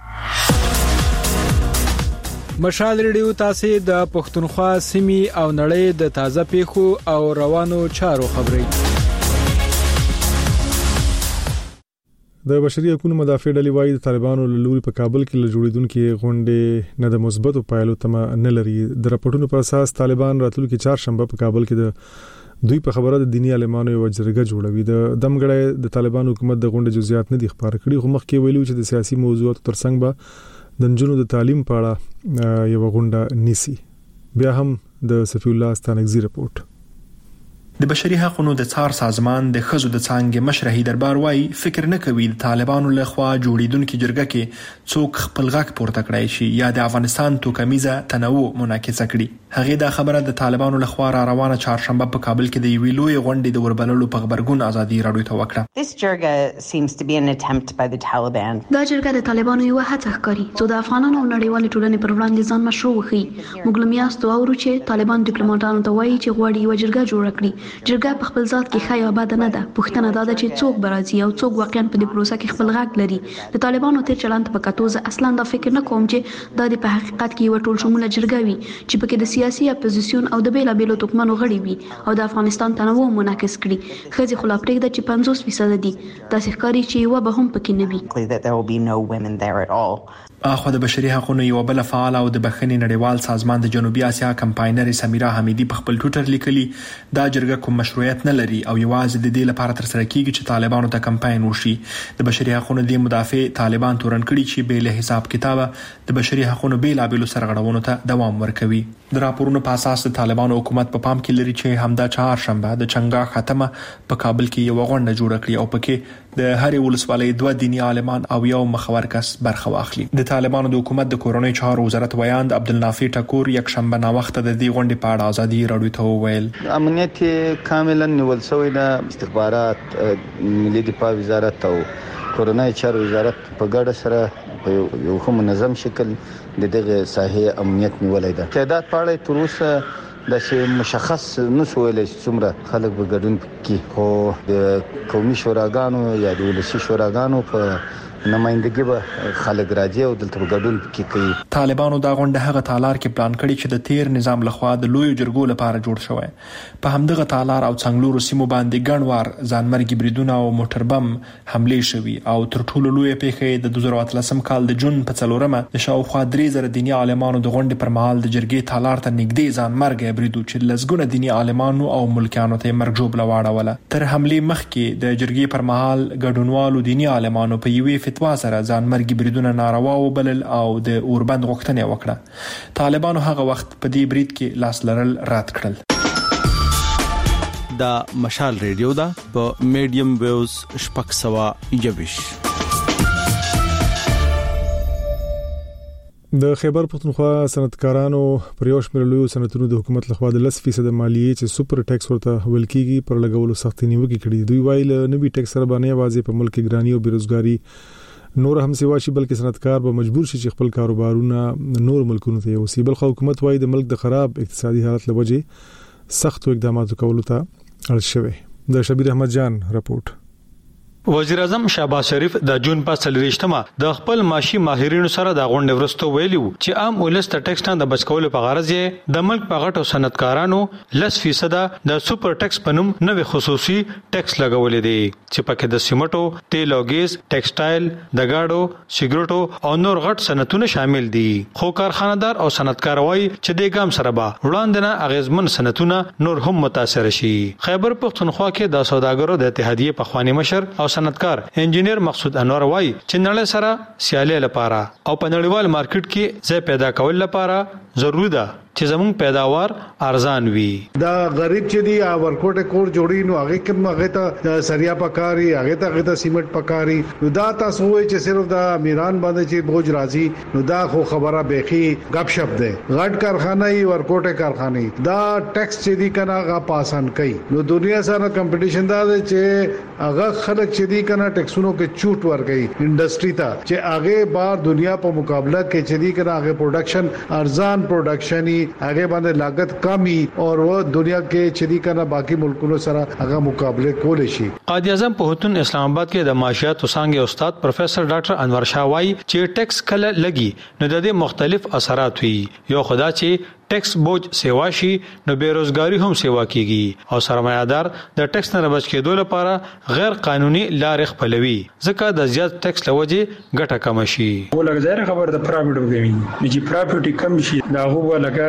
مشال ریډیو تاسو د پښتونخوا سیمې او نړۍ د تازه پیښو او روانو چارو خبري. د بشري حقوقو مدافع ډلې وايي د طالبانو له لوري په کابل کې له جوړیدونکو غونډې نه د مثبتو پایلو تمه نه لري. د راپورټونو پر اساس طالبان راتلونکي 4 شنبه په کابل کې د دوی په خبره د دینی عالمانو یو جرګه جوړوي. د دمګړی د طالبان حکومت د غونډې جزئیات نه دي خبر کړي، خو مخکې ویلو چې د سیاسي موضوعاتو ترڅنګ به د نجونو د تعلیم په اړه یو غونډه نیسي. بیا هم د صفی الله استانکزی رپورټ. د بشري حقوقو د څار سازمان د خزو د څنګه مشرحي دربار وايي فکر نه کوي د طالبانو له خوا جوړیدونکو جرګه کې څوک خپل غږ پورته کړی شي یا د افغانستان توکمیزه تنوع منعکس کړي. هغه دا خبره د طالبانو له خوا را روانه چهارشنبه په کابل کې د یوې لوی غونډې د وربللو په خبرګون ازادي راډیو ته وکړه. This جرګه seems to be an attempt by the Taliban. دا جرګه د طالبانو یو هڅه ښکاري چې د افغانانو او نړیوال ټولنې پر وړاندې ځان مشروع وکړي. موږ لمیاستو اورو چې طالبان ډیپلوماټانو ته وایي چې غواړي یو جرګه جوړ کړي. جرګه په خپل ذات کې ښه یا بد نه ده. پوښتنه دا ده چې څوک برازي او څوک واقعا په دې پروسه کې خپل غږ لري. د طالبانو تیر چلند په کتو زه اصلا دا فکر نه کوم چې دا د په حقیقت کې یو ټول شموله جرګه وي چې پکې د سیاسي اپوزیسیون او د بیلابیلو توکمنو غړي وي او د افغانستان تنوع منعکس کړي. خځې خو لا پرېږده چې 50% دي، داسې ښکاري چې یوه به هم پکې نه وي. اخو د بشري حقوقو یو بل فعال او د بخښنې نړیوال سازمان د جنوبي اسیا کمپاینر سمیرا حمیدی په خپل ټوئیټر لیکلي دا جرګه کوم مشروعیت نه لري او یوازې د دې لپاره تر سره کیږي چې طالبانو ته کمپاین وشي. د بشري حقوقو د مدافع طالبان تورن کړي چې به له حساب کتابه د بشري حقوقو بیلابیلو سرغړونو ته دوام ورکوي. د راپورونو په اساس د طالبانو حکومت په پام کې لري چې همدا چهارشنبه د چنګا ختمه په کابل کې یو غونډه جوړه کړي او پکې د هرې ولسوالۍ 2 دینی عالمان او یو مخور کس برخه واخلي. د طالبانو د حکومت د کورونی چارو وزارت ویاند عبدالنافع ټکور یک شنبه نا وخت د دې غونډې په اړه ازادي راډیو ته وویل امنیت کاملا نیول شوی د استخبارات ملي دفاع وزارت او کورونی چارو وزارت په ګډه سره په یو منظم شکل د دغه ساحې امنیت نیولای ده. تعداد په اړه تر اوسه د مشخص نشو ویل څومره خلک به ګډون کوي، خو د قومي شوراګانو یا د ولسي شوراګانو په نمائندګي به خلک راځي او دلته ګډون کوي. طالبانو دا غونډه هغه تالار کې پلان کړي چې د تیر نظام لخوا د لوی جرګو لپاره جوړ شوی. په همدغه تالار او څنګلورو سیمو باندې ګڼوار ځانمرګي بریدونه او موټر بم حمله شوي او تر ټولو لوی پیښه د 2013 کال د جون په 4مه د شاوخوا 3000 دینی عالمانو د غونډې پر مهال د جرګې تالار ته نږدې ځانمرګي بریدو چې لزګونه دینی عالمانو او ملکانو ته مرګ جوړ لواړوله. تر حمله مخکې د جرګې پر مهال ګډونوالو دینی عالمانو په یوې فتوا سره ځانمرګي بریدونه ناروا وبلل او د اوربند غوښتنه وکړه. طالبانو هغه وخت په دې برید کې لاس لرل رد کړل. دا مشال ریډیو دا په میډیم ویوز شپږ سوا یوش. د خیبر پختونخوا صنعتکارانو پر یو شمېر لوی صنعتونو د حکومت لخوا د 10% مالیې چې سوپر ټیکس ورته ویل کیږي پر لګولو سختي نیوکه کړې. دوی وایي له نوي ټیکس سره باندې واځي په ملک کې ګرانی او بیروزګاری نور هم سیوا شي، بلکې صنعتکار به مجبور شي چې خپل کاروبارونه نور ملکونو ته یوسي. بل خو حکومت وایي د ملک د خراب اقتصادي حالت لوجه سخت اقدامات کولو ته اړ شوی. د شبیر احمد جان رپورټ. وزیر اعظم شهباز شریف د جون په 30مه د خپل معاشي ماهرینو سره د غونډې ورستو ویلو چې عام ولست ټیکس نه د بچکولو په غرض یې د ملک په غټو صنعتکارانو 10% د سوپر ټیکس پنوم نوې خصوصي ټیکس لګولې دي چې پکې د سیمټو، تیل او ګیس، ټیکسټایل، د گاډو، سیګریټو او نور غټ صنعتونه شامل دي. خو کارخانه‌دار او صنعتکار وایي چې د ګام سره به وړاندې نه اغیزمن صنعتونه نور هم متاثر شي. خیبر پختونخوا کې د سوداګرو د اتحادیې په خواني مشر او صنعتکار انجینیر مقصود انور وایي چې نړۍ سره سیالي لپاره او په نړیوال مارکیټ کې ځای پیدا کول لپاره ضروري ده چې زموږ پیداوار ارزان وي. دا غریب چې دی ورکوټه کور جوړی نو هغه کوم هغه ته سریا پکاري، هغه ته سیمنٹ پکاري. نو دا تاسو وایي چې صرف دا میران باندې چې بوج راځي نو دا خو خبره بهخي غب شپ ده. غټ کارخانه ای ورکوټه کارخانه دا ټیکس چې دی کنه هغه پاسان کوي. نو دنیا سره کمپټیشن دا ده چې هغه خلک چې دی کنه ټیکسونو کې چوټ ورګي انډستری ته چې هغه بار دنیا په مقابله کې چې دی کنه هغه پروډکشن ارزان پروډکشن هغه باندې لاگت کمی او دنیا کې چې دی کنه باقی ملکونو سره هغه مقابله کول شي. قائد اعظم پوهنتون اسلام آباد کې د معاشيات څنګه استاد پروفیسر ډاکټر انور شاه وایي چې ټیکس کله لګي نو د دې مختلف اثرات وي. یو خدا چې ټیکس بوج سیوا شي نو بیروزګاری هم سیوا کیږي او سرمایه‌دار د ټیکس نه بچ کېدو لپاره غیر قانوني لارې خپلوي ځکه د زیات ټیکس لوجه ګټه کم شي. ولګ ځای خبر د پرایویټ وګړي چې پرایویټ کم شي دا هو لکه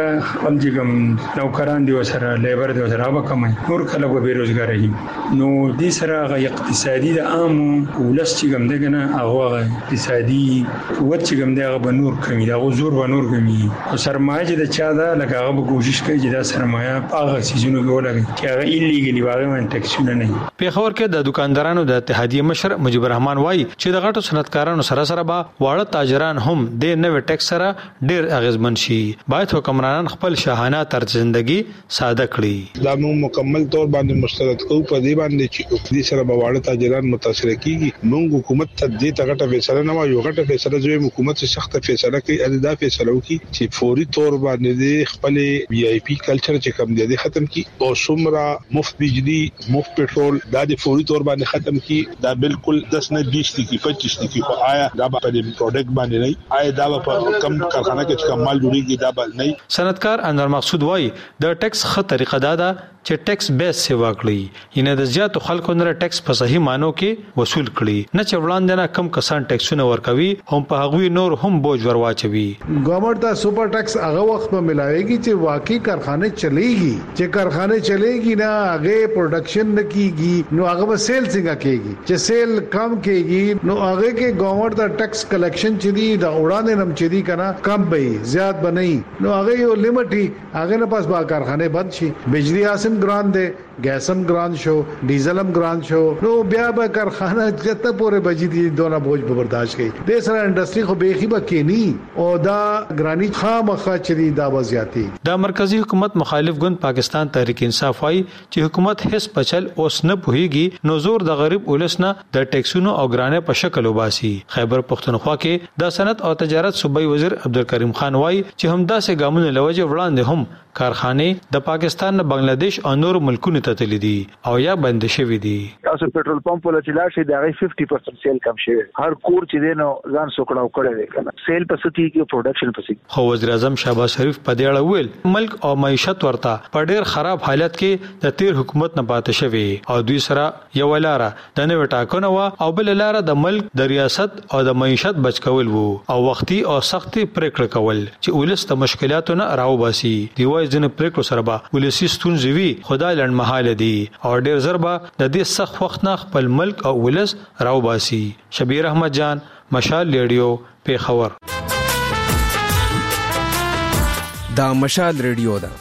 خپل جګم نوکران دی وسره لیبر دی وسره به کمای نور خلک به بیروزګار دي نو دې سره غ اقتصادي د عام ولس چې ګم دغه هغه اقتصادي قوت چې ګم دغه به نور کمی دا زور به نور کمی او سرمایه د چا دا لکه هغه به کوشش کوي چې دا سرمایه هغه سيزونو کې ولګي چې هغه ایلیګلی واغې من ټیکسونه نه په خبر کې د دکاندارانو د اتحادیه مشر مجيب الرحمن وایي چې د غټو صنعتکارانو سره به واړه تاجران هم د نوې ټیکس سره ډېر اغیزمن شي باید حکمرانان خپل شاهانه طرز ژوندۍ ساده کړي دا موږ مکمل تور باندې مستند کوو په دې باندې چې دې سره به واړه تاجران متاثر کیږي موږ حکومت ته دې تغټه فیصله نه وایو غټه فیصله زوی حکومت سخت فیصله کوي ادا فیصله وکړي چې فوري تور باندې خپل وی آی پی کلچر چې کم دي ختم کی او سمرا مفت بجلی مفت پټرول دا د فوري تور باندې ختم کی دا بالکل 10 نه 20 کی 25 کی خو آیا دا په دې پروډکټ باندې نه آیا دا په کم کارخانه کې چې کمال جوړیږي دا به نه صنعتکار انور مقصود وایي د ټیکس خه طریقه دا چې ټیکس بیس سیوا کړی ینه د زیاتو خلکو نه ټیکس په صحیح مانو کې وصول کړي نه چې وړاندې نه کم کسان ټیکسونه ورکوي هم په هغوی نور هم بوج ورواچوي ګورنمنت ته سپر ټیکس هغه وخت په ملاويږي چې واقعي کارخانه چلےږي چې کارخانه چلےږي نه هغه پروډکشن نه کیږي نو هغه به سیل څنګه کیږي چې سیل کم کیږي نو هغه کې ګورنمنت ته ټیکس کلیکشن چې دی د وړاندې نم چې دی کنه کم به زیات بنئ نو هغه یو لیمټي هغه نه پاس با کارخانه بند شي بجلی ګران دي ګیسم ګران شو ډیزلم ګران شو نو بیا به کارخانه جته پورې بجې دي دونه بوج به برداشت کړي د سره انډستری خو به خيبه کېنی او دا ګرانی خامخا چری دا وضعیتي د مرکزی حکومت مخالف ګوند پاکستان تحریک انصاف وايي چې حکومت هیڅ پچل اوس نه پوهیږي نو زور د غریب ولسنه د ټیکسونو او ګرانه په شکل وباسي خیبر پختونخوا کې د صنعت او تجارت صوبایي وزیر عبدالکریم خان وايي چې همدا سه ګامونه لوجه وړاندې هم کارخانه د پاکستان نه بنگلاديش او نور ملکونو ته تللي دي او یا بند شوی دي تاسو پېټرول پمپ ول چې لاړ شي دا 50% سیل کم شي هر کور چې دینو ځان سوکړاو کړی دی کنه سیل پستی کې پروډکشن پستی خو وزیر اعظم شهباز شریف په دې اړه ویل ملک او معیشت ورته په ډېر خراب حالت کې د تیر حکومت نه پاتې شوی او دوی سره یو لاره د نوې ټاکنو او بل لاره د ملک د ریاست او د معیشت بچ کول وو او وختي او سختي پریکړه کول چې ولس د مشکلاتو نه راوباسي دی وایي ځنه پریکړو سره به ولسی ستونزې وي خدای لړمحاله دي او ډېر ضربه د دې سخت وخت نه خپل ملک او ولس راوباسي شبیر احمد جان مشال ریډیو په خبر دا مشال ریډیو دا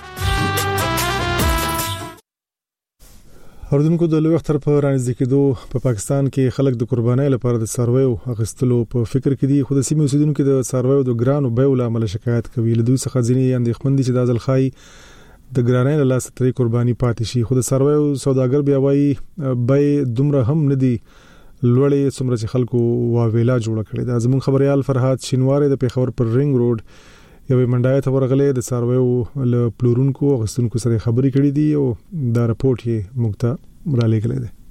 اردوونکو د لوی اختر په رانځ کېدو په پاکستان کې خلک د قربانۍ لپاره د سرویو اغستلو په فکر کې دي خو د سیمې اوسیدونکو د سرویو د ګرانو بیو له عمل شکایت کوي له دوی څخه ځینې اندېښمن دي چې د ځلخای د ګرانۍ له لاسه ترې قرباني پاتې شي خو د سرویو سوداګر بیا وایي به دومره هم نه دي لوړې څومره چې خلکو واویلا جوړ کړي دا زموږ خبريال فرحات شینواری د پیښور پر رنګ روډ یوې منډای ته ورغلې د سرویو له پلورونکو غستونکو سره خبرې کړې دي او دا رپورت یې موږ ته را لېږلی دی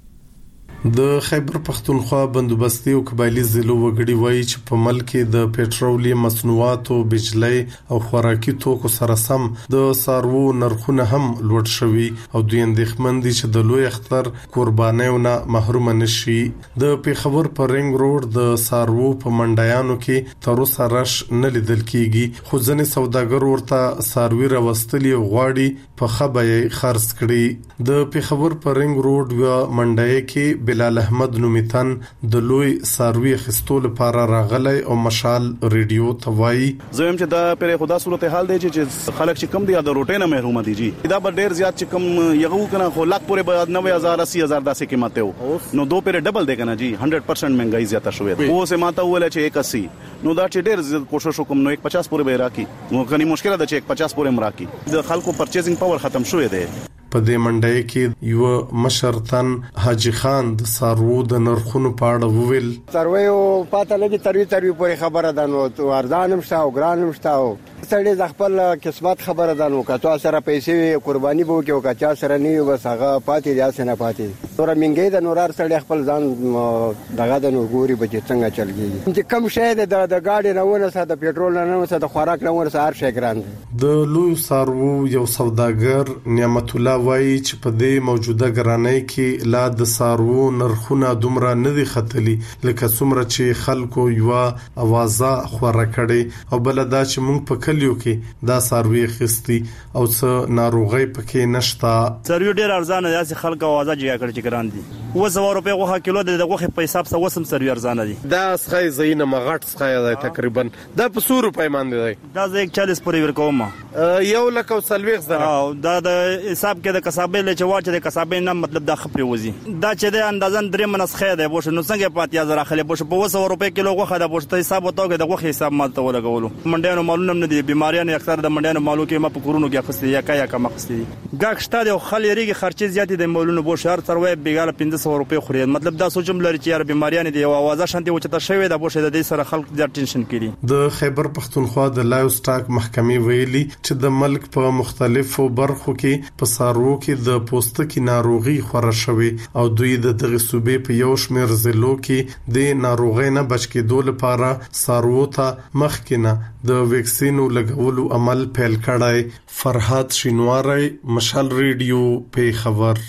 د خیبر پختونخوا بندوبستي او قبایلی ضلعو وګړي وایي چې په ملک د پېټرولیم مصنوعاتو بجلی او خوراکي توکو سره سم د سارو نرخونه هم لوړ شوي او دوی اندېښمن دي چې د لوی اختر قربانیو نه محروم نشي د پیښور پر رنګ روډ د سارو په منډیانو کې تر اوسه رش نه لیدل کیږي خو ځنې سوداګر ورته ساروي راوستلي غواړي په خبرې خرڅ کړي د پیښور پر رنګ روډ و منډای کې بلال احمد نومیتن د لوی ساروی خستو لپاره راغلی او مشال ریډیو توای زم چې دا پر خدا صورتحال دی چې خلک چې کم دي د روټې نه محروم دي جی دا به ډیر زیات چې کم یغو کنه خو لاک پورې 90000 80000 داسې قیمته وو نو دو پر ډبل دی کنه جی 100% مهنګای زیاته شوې او سه ماته ویل چې 81 نو دا چې ډیر زیات کوشش وکم نو 150 پورې به راکی نو کني مشکل ده چې 150 پورې مراکی د خلکو پرچیزینګ پاور ختم شوې ده په دې منډای کې یو مشرتن حاجی خان د سارو د نرخونو په اړه وویل سرویو پاته لګي تروي پورې خبره ده نو ارزانم شته او ګرانم شته سړی د خپل قسمت خبره ده نو کته سره پیسې قرباني بو کې او کچا سره نه بس هغه پاتې دي اسنه پاتې نور منګي د نورار سړی خپل ځان دغه د نورګوري بچ څنګه چلږي چې کم شې د گاډي نه سره د پېټرول نه سره د خوراک نه سره هر شي ګران د لوی سارو یو سوداګر نعمت الله وایي چې په دې موجوده ګرانۍ کې لا د سارو نرخونه دومره نه دي ختلي لکه څومره چې خلکو یو اوازه خوره کړي او بل دا چې موږ په کلی کلیو کې دا سروي خستي او څه ناروغي پکې نشتا. سروي ډیر ارزانه دي چې خلک اوازه جګه کړي چې ګران دي. 200 روپے غوخه کیلو د غوخه په حساب سره وسم سروي ارزانه دي. دا څخه زینه مغټ څخه تقریبا دا په 100 روپے باندې دی. دا زه 40 پورې ورکوم. یو لکه سلويخ زره. دا د حساب کې د کسابې له چواچ د کسابې نه مطلب دا خپري وزي. دا چې د اندازن درې منسخه ده بوش نو څنګه پاتیا زره خلې بوش په 200 روپے کیلو غوخه د بوش ته حساب وتاوګه د غوخه حساب مال ته ولګولو. منډیانو مالونه نه دي بیماریان اکثر د منډیانو مالو کې ما په کورونو کې اخستي یا کایا کم اخستي. ګاک شته د خلېریږي خرچې زیات دي مالونو بوش هر تروي بیګاله 1500 روپے خوري. مطلب دا سوچم لري چې یار بیماریان دي او اوازه شانتي وچته شوی د بوش د دې سره خلک ډېر ټینشن کړي. د خیبر پختونخوا د لایو سټاک محکمې ویلي چې د ملک په مختلفو برخو کې په سارو کې د پوستکي ناروغي خورا شوی او دوی د دغه صوبې په یو شمېر ضلعو کې د ناروغۍ نه بچ کېدو لپاره سارو ته مخکینه د ویکسینو لګولو عمل پیل کړای. فرحات شینواری، مشال ریډیو، پیښور.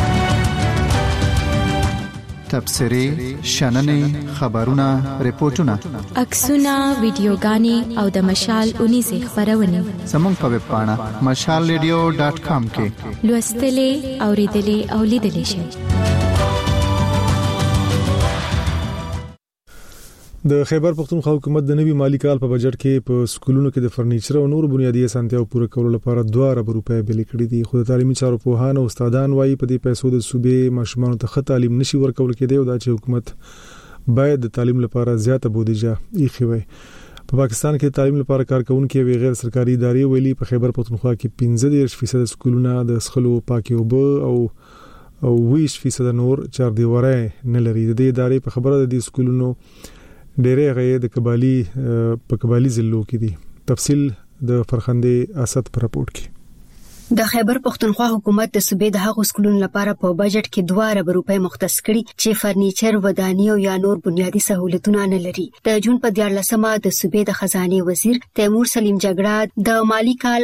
تبصرې، شننې، خبرونه، ریپورتونه، عکسونه، ویډیوګانې او د مشال اونیزه خبرونه زموږ په ویب پاڼه mashalradio.com کې لوستلې، اوریدلې او لیدلې شئ. د خیبر پختونخوا حکومت د نوي مالی کال په بجټ کې په سکولونو کې د فرنیچر او نور بنیادی اسانتیاو پوره کولو لپاره 2 ارب روپۍ بل کړي دي. خو د تعلیمي چارو په هان او استادان وايي په دې پیسو د صوبې ماشومان ته ښه تعلیم نشي ورکول کېدی او دا چې حکومت باید د تعلیم لپاره زیاته بودیجه ایښي وي. په پاکستان کې تعلیم لپاره کارکونکو او غیر سرکاري ادارې ویلي په خیبر پختونخوا کې 15% سکولونه د سخلو پاکي اوبه او 20% نور چار دیواره نه لري. د دې ادارې په خبره د دې سکولونو ډېرې غي د قبالي ضلعو کې دي. تفصیل د فرخندې اسد پر راپورټ کې. د خیبر پختونخوا حکومت د صوبې د هغو سکولونو لپاره په بجټ کې 2 ارب روپۍ مختص کړي چې فرنیچر، ودانیو یا نور بنیادی سہولتونه نه لري. د جون په 14مه د صوبې د خزانه وزیر تیمور سلیم جګړه د مالی کال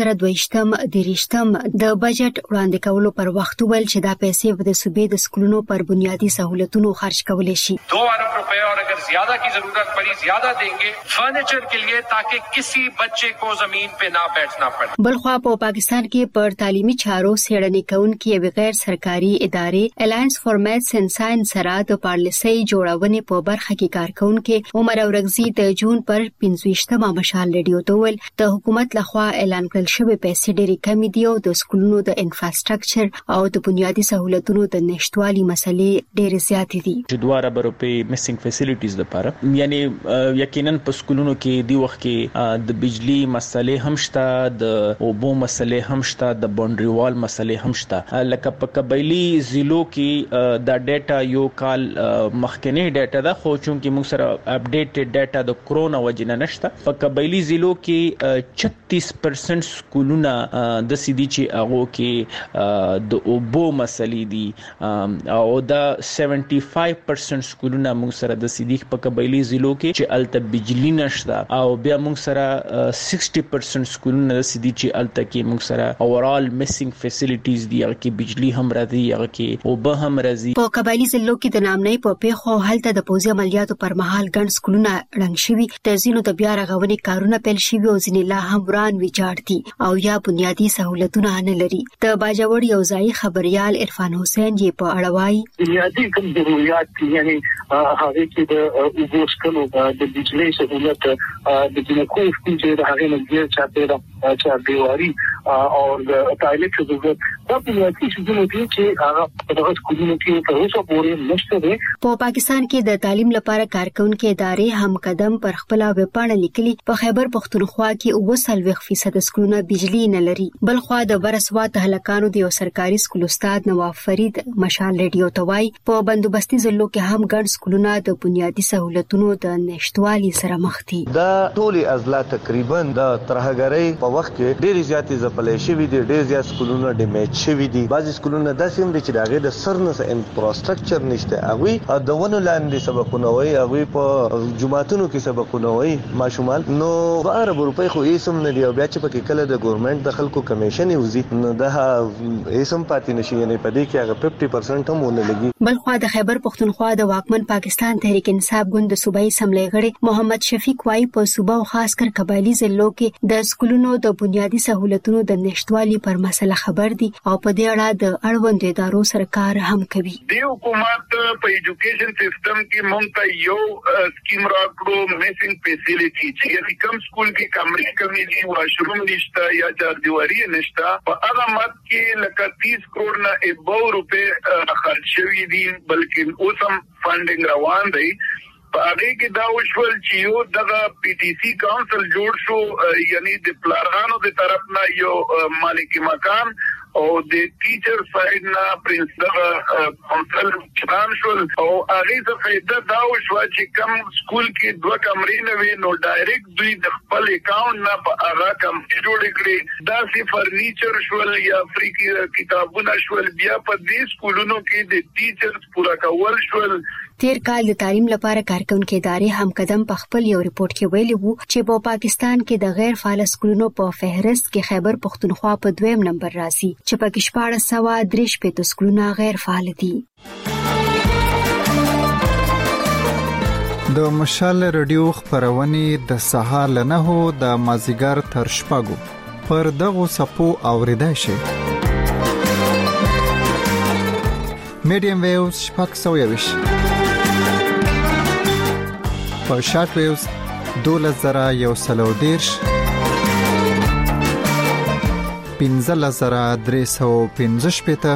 2022-23 د بجټ وړاندې کولو پر وخت ویل چې دا پیسې د صوبې د سکولونو پر بنیادی سہولتونو خرج کولای شي. 2 ارب روپے اور اگر زیادہ کی ضرورت پڑی زیادہ دیں گے فرنیچر کے لیے تاکہ کسی بچے کو زمین پہ نہ بیٹھنا پڑے. بلخوا په پاکستان کې پر تعلیمي چارو څېړنې کوونکي او غیر سرکاري ادارې الاینس فار میتھس اینڈ ساينس سره د پالیسي جوړونې په برخه کې کارکونکي عمر اورغزي د جون پر 25مه مشال ریډیو ته ویل د حکومت لخوا اعلان کړل شوی پیسې ډېرې کمې دي او د سکولونو د انفراستراکچر او د بنیادی سہولتونو د نشټوالي مسلې ډېرې زیاتې دي. چې 2 ارب روپے میسنګ فیسیلیټیز لپاره یعنی یقینا په سکولونو کې دی وخت کې د بجلی مسلې هم شته، د اوبو مسلې هم شته، د باونډري وال مسلې هم شته. لکه په قبایلی ضلعو کې دا ډیټا یو کال مخکنی ډیټا ده خو چونکې موږ سره اپډیټډ ډیټا د کرونا وجنه نشته. په قبایلی ضلعو کې 36% سکولونه د سیدي چې هغه کې د اوبو مسلې دي او دا 75% سکولونه موږ سره د سیدي په قبایلی ضلعو کې چې الته بجلی نشته او بیا موږ سره 60% سکولونه د سیدي چې الته کې موږ سره اورال میسنګ فیسیلیټیز دی هغه کې بجلی هم راځي هغه کې اوبه هم راځي. په قبایلی ضلعو کې د نامنۍ په پیښو هلته د پوځي عملیاتو پر مهال ګڼ سکولونه رنګ شوي، د ځینو د بیا رغونې کارونه پیل شوي او ځینې لا هم وران ویجاړ دي او یا بنیادی سہولتونه نه لري. د باجوړ یو ځای خبريال عرفان حسین یې په اړه وایي بنیادی کوم ضرورت یعنی هغه کې د اوبو سکلو د بجلی سہولت د جنکو چې د هغه نږدې چاپیره دیواری او ټایلټ څه ضرورت دا بنیادی شیزونه دي چې هغه په دغه سکولونو کې تر اوسه پورې نشته دي. په پاکستان کې د تعلیم لپاره کارکونکو ادارې هم قدم پر خپل ویبپاڼه لیکلي په خیبر پختونخوا کې 90% سکولونه بجلی نه لري. بلخوا د برسوات هلکانو د یو سرکاري سکول استاد نواف فرید مشال ریډیو ته وایي په بندوبستي ضلعو کې هم ګڼ سکولونه د بنیادی سہولتونو د نشټوالي سره مخ دي. دا ټول اضلاع تقریبا د ترهګرۍ په وخت کې ډېر زیاتې ځپلې شوې دي، ډېر زیات سکولونه ډیمیج شوی دي. بعض سکولونه داسې هم دي چې دغه د سرنس انفراستراکچر نشته. هغه د ونو لاندې سبقونه وایي، هغه په جماعتونو کې سبقونه وایي ماشومان. نو 12 روپۍ خو یې سم نه دی، او بیا چې پکې کله د ګورنمنت د خلکو کمیشن یوزي نو دا یې سم پاتې نشي، یعنی په دې کې هغه 50% هم ونه لګي. بلخوا د خیبر پختونخوا د واکمن پاکستان تحریک انصاف ګوند د صوبایي اسمبلی غړي محمد شفیق وايي په صوبه او خاص کر قبایلی ضلعو کې د سکولونو د بنیادی سہولتونو د نشټوالي پر مسله خبر دي او په دې اړه د اړوند ادارو سره کار هم کوي. د حکومت په ایجوکیشن سیستم کې مونږ ته یو سکیم راکړو میسنګ فیسیلیټي چې کوم سکول کې کمرې دي، واشروم نشته یا چاردیواری نشته. په هغه مت کې لکه 30 کروڑ نه ابو روپے خرچ شوي دي، بلکې اوس هم فاندینګ روان دی. په هغه کې دا وشول چې یو دغه پی ټی سی کونسل جوړ شو، یعنی د پلانانو د طرف نه یو مالکی مکان او د ټیچر سایډ نه پرنسپل کونسل چلان شول. او هغه څه فائدہ دا وشو چې کم سکول کې 2 کمرې نه وي، نو ډایرکټ دوی د خپل اکاونټ نه په هغه کمرې جوړ کړي. دا سي فرنیچر شول یا فری کتابونه شول. بیا په دې سکولونو کې د ټیچرز پورا کول شول. تیر کال د تعلیم لپاره کارکونکو ادارې هم قدم په خپل یو ریپورت کې ویلي وو چې په پاکستان کې د غیر فعال سکولونو په فهرست کې خیبر پختونخوا په 2م نمبر راځي، چې په کې 1403 سکولونه غیر فعال دي. د مشال رادیو خبرونه د سهار له 9 د مازیګر تر شپږو پر دغه سپو اوریدای شي. میډیم ویوز شپږ سویوش په شارټ ویوز 12113 15315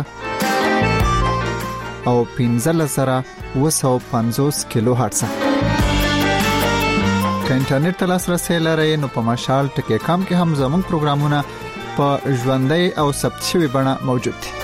او 15750 کیلو هرتز. که انټرنیټ ته لاسرسي لرئ نو په مشال ټکی کام کې هم زموږ پروګرامونه په ژوندۍ او ثبت شوی بڼه موجود دي.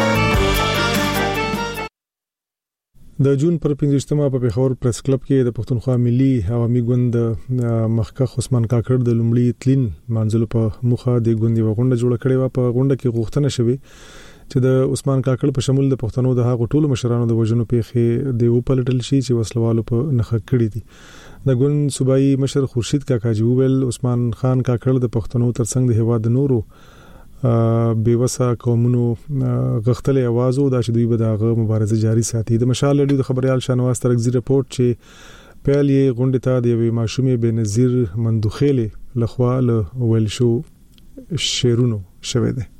د جون پر 15مه په پیښور پریس کلب کې د پښتونخوا ملي عوامي ګوند مخکخ عثمان کاکړ د لومړي تلین منځلو په مخه د ګوندي غونډه جوړه کړې و. په غونډه کې غوښتنه شوې چې د عثمان کاکړ په شمول د پښتنو د هغو ټولو مشرانو د وژنو پیښې د وپلټل شي چې وسلوالو په نخښه کړې دي. د ګوند صوبایي مشر خورشید کاکاجي وویل عثمان خان کاکړ د پښتنو ترڅنګ د هیواد نورو بیوسه قومونو غختلې आवाज او د شدوی بداغه مبارزه جاری ساتي. د مشال لړۍ د خبريال شانواز ترغزي رپورت چې پهلې غونډه ته د یوې ماشومې بنظیر مندوخېله لخوا له ویل شو شیرونو شوه ده.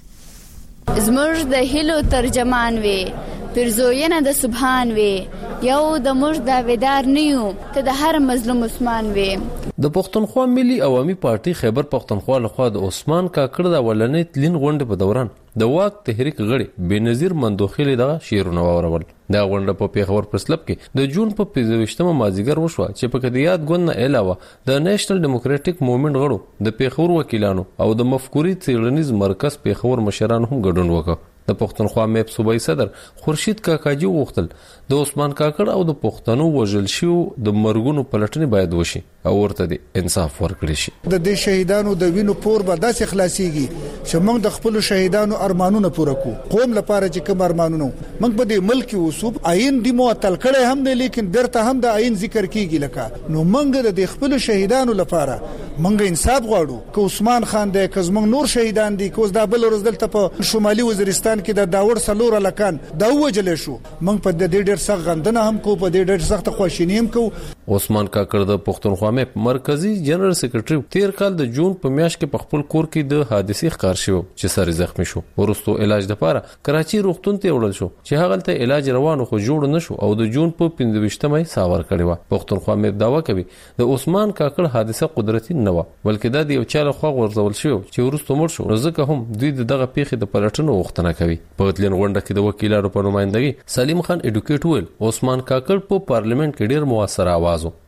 زموږ د هیلو ترجمان وي پرزوینه د سبحان وي یو د موږ د ودار نیو ته د هر مظلوم عثمان وي. د پښتونخوا ملي عوامي پارټي خیبر پښتونخوا لخوا د عثمان کاکړ د ولنې تلین غونډه په دوران د واک تحریک غړي بنظیر مندوخېله د شیرونو اورول. دا غونډه په پیښور پرسلب کې د جون په 15مه مازیګر وشو چې په کډیات ګوند نه علاوه د نېشنل ډیموکراټک موومېنټ غړو د پیښور وکیلانو او د مفکوري څېړنیز مرکز پیښور مشران هم ګډون وکړ. د پښتونخوا میپ صوبایي صدر خورشید کاکاجي وغوښتل د عثمان کاکړ او د پښتنو وژل شو د مرګونو پلټنې باید وشي او ورته د انصاف ورکړي شي. د دې شهیدانو د وینو پور به داسې خلاصيږي چې موږ د خپل شهیدانو ارمانونه پوره کوو. قوم لپاره چې کوم ارمانونه موږ په دې ملک وسوب عین دی معطل کړي هم نه، لیکن درته هم د عین ذکر کیږي لکه نو موږ د خپل شهیدانو لپاره موږ انصاف غواړو. که عثمان خان د کزمن نور شهیدان دي کوز د بل ورځ دلته په شمالي وزیرستان کې د داور سلور لکان دا وجل شو. موږ په دې ډېر سخت غندنه هم کو، په دې ډېر سخت خواشینی هم کو. عثمان کاکړ د پښتونخوا مې مرکزی جنرال سیکریټری تیر کال د جون په میاشت کې په خپل کور کې د حادثې ښکار شو چې سر زخمی شو. ورستو علاج لپاره کراچي روغتون ته وړل شو چې هغه ته علاج روانو خو جوړ نشو او د جون په 15مه ساور کړی و. پښتونخوا مې داوا کوي د عثمان کاکړ حادثه قدرتي نه و بلکې دا د یو چا له خوا ورزول شو چې ورستو مړ شو. ځکه هم دوی دغه پیښې د پلټنو غوښتنه کوي. په تلین غونډه کې د وکیلانو په نمائندګۍ سلیم خان اډوکیټ ویل عثمان کاکړ په پارلیمنت کې ډیر موثر आवाज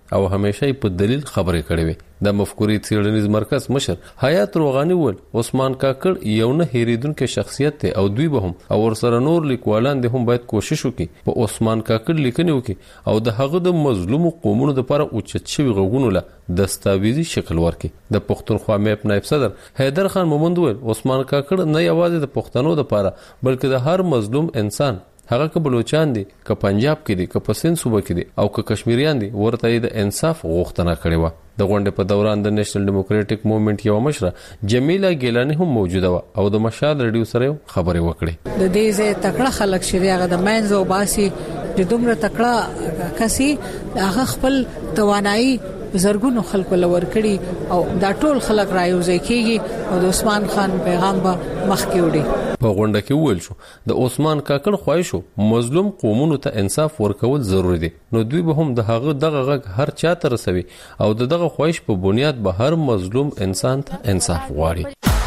او همیشه په دلیل خبرې کړې وي. د مفکورې څېړنیز مرکز مشر حیات روغانی ول عثمان کاکړ یو نه هېریدونکو شخصیت دی او دوی به هم او ورسره نور لیکوالان دي هم باید کوشش وکړي په عثمان کاکړ لیکنې وکړي او د هغه د مظلوم قومونو لپاره اوچت شوی غوږونو له دستاویزي شکل ورکړي. د پښتونخوا میپ نائب صدر حیدر خان مومند ول عثمان کاکړ نه یوازې د پښتنو لپاره بلکې د هر مظلوم انسان هغه که بلوچستان دي که پنجاب کې دي که په سند صوبه کې دي او که کشمیریان دي ورته د انصاف غوښتنه کړې و. د غونډې په دوران د نېشنل ډیموکراټک موومېنټ یو مشره جمیله ګیلانی هم موجوده و او د مشال ریډیو سره خبرې وکړې. د دې ځای تکړه خلک چې هغه د مینز او باسي د دومره تکړه کسي هغه خپل توانایي زرګونو خلکو لور کړي او دا ټول خلک رايوځي کیږي او د عثمان خان پیغام به مخکې وړي. په غونډه کې ویل شو د عثمان کاکړ خواهشو مظلوم قومونو ته انصاف ورکول ضروری دي نو دوی به هم د هغه دغه غږ هر چا ته رسوي او دغه خواهش په بنیاد به هر مظلوم انسان ته انصاف غواړي.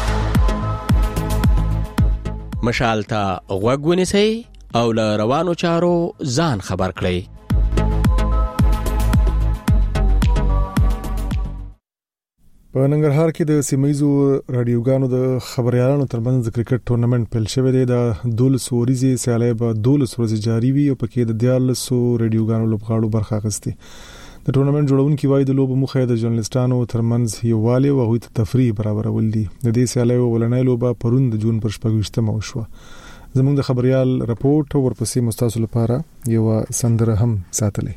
مشال ته غوږ ونیسئ او له روانو چارو ځان خبر کړئ. په ننګرهار کې د سیمایزو رادیوګانو د خبريالانو ترمنځ د کرکټ ټورنمنت پیل شوی دی. د 12 ورځې سیالي به 12 ورځې جاری وي او پکې د 14 رادیوګانو لوبغاړو برخه اخیستي. د ټورنمنت جوړونکي وایي د لوبو مخه د ژورنالیستانو ترمنځ یووالی او هغوی ته تفریح برابرول دي. د دې سیالي ولنۍ لوبه پرون د جون پر 28 وشوه. زموږ د خبريال رپورټ ورپسې مستاسو لپاره یو سندره هم ساتلې.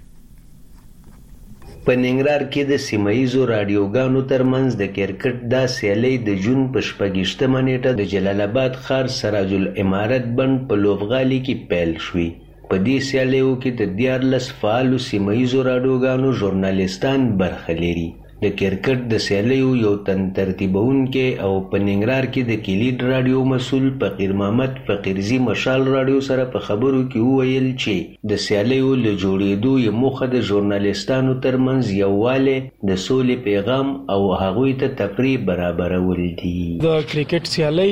په ننګرهار کې د سیمایزو رادیوګانو ترمنځ د کرکټ دا سیالي د جون په 28 نیټه د جلال آباد ښار سراج الامارت بند په لوبغالي کې پیل شوې. په دې سیالیو کې د 14 فعالو سیمایزو رادیوګانو ژورنالیستان برخه لري. د کرکټ د سیالیو یو تن ترتیبونکي او په ننګرهار کې د کلید رادیو مسول فقیر محمد فقیرزی مشال رادیو سره په خبرو کې وویل چې د سیالیو له جوړېدو یې موخه د ژورنالیستانو ترمنځ یووالی د سولې پیغام او هغوی ته تفریح برابرول دي. د کرکټ سیالي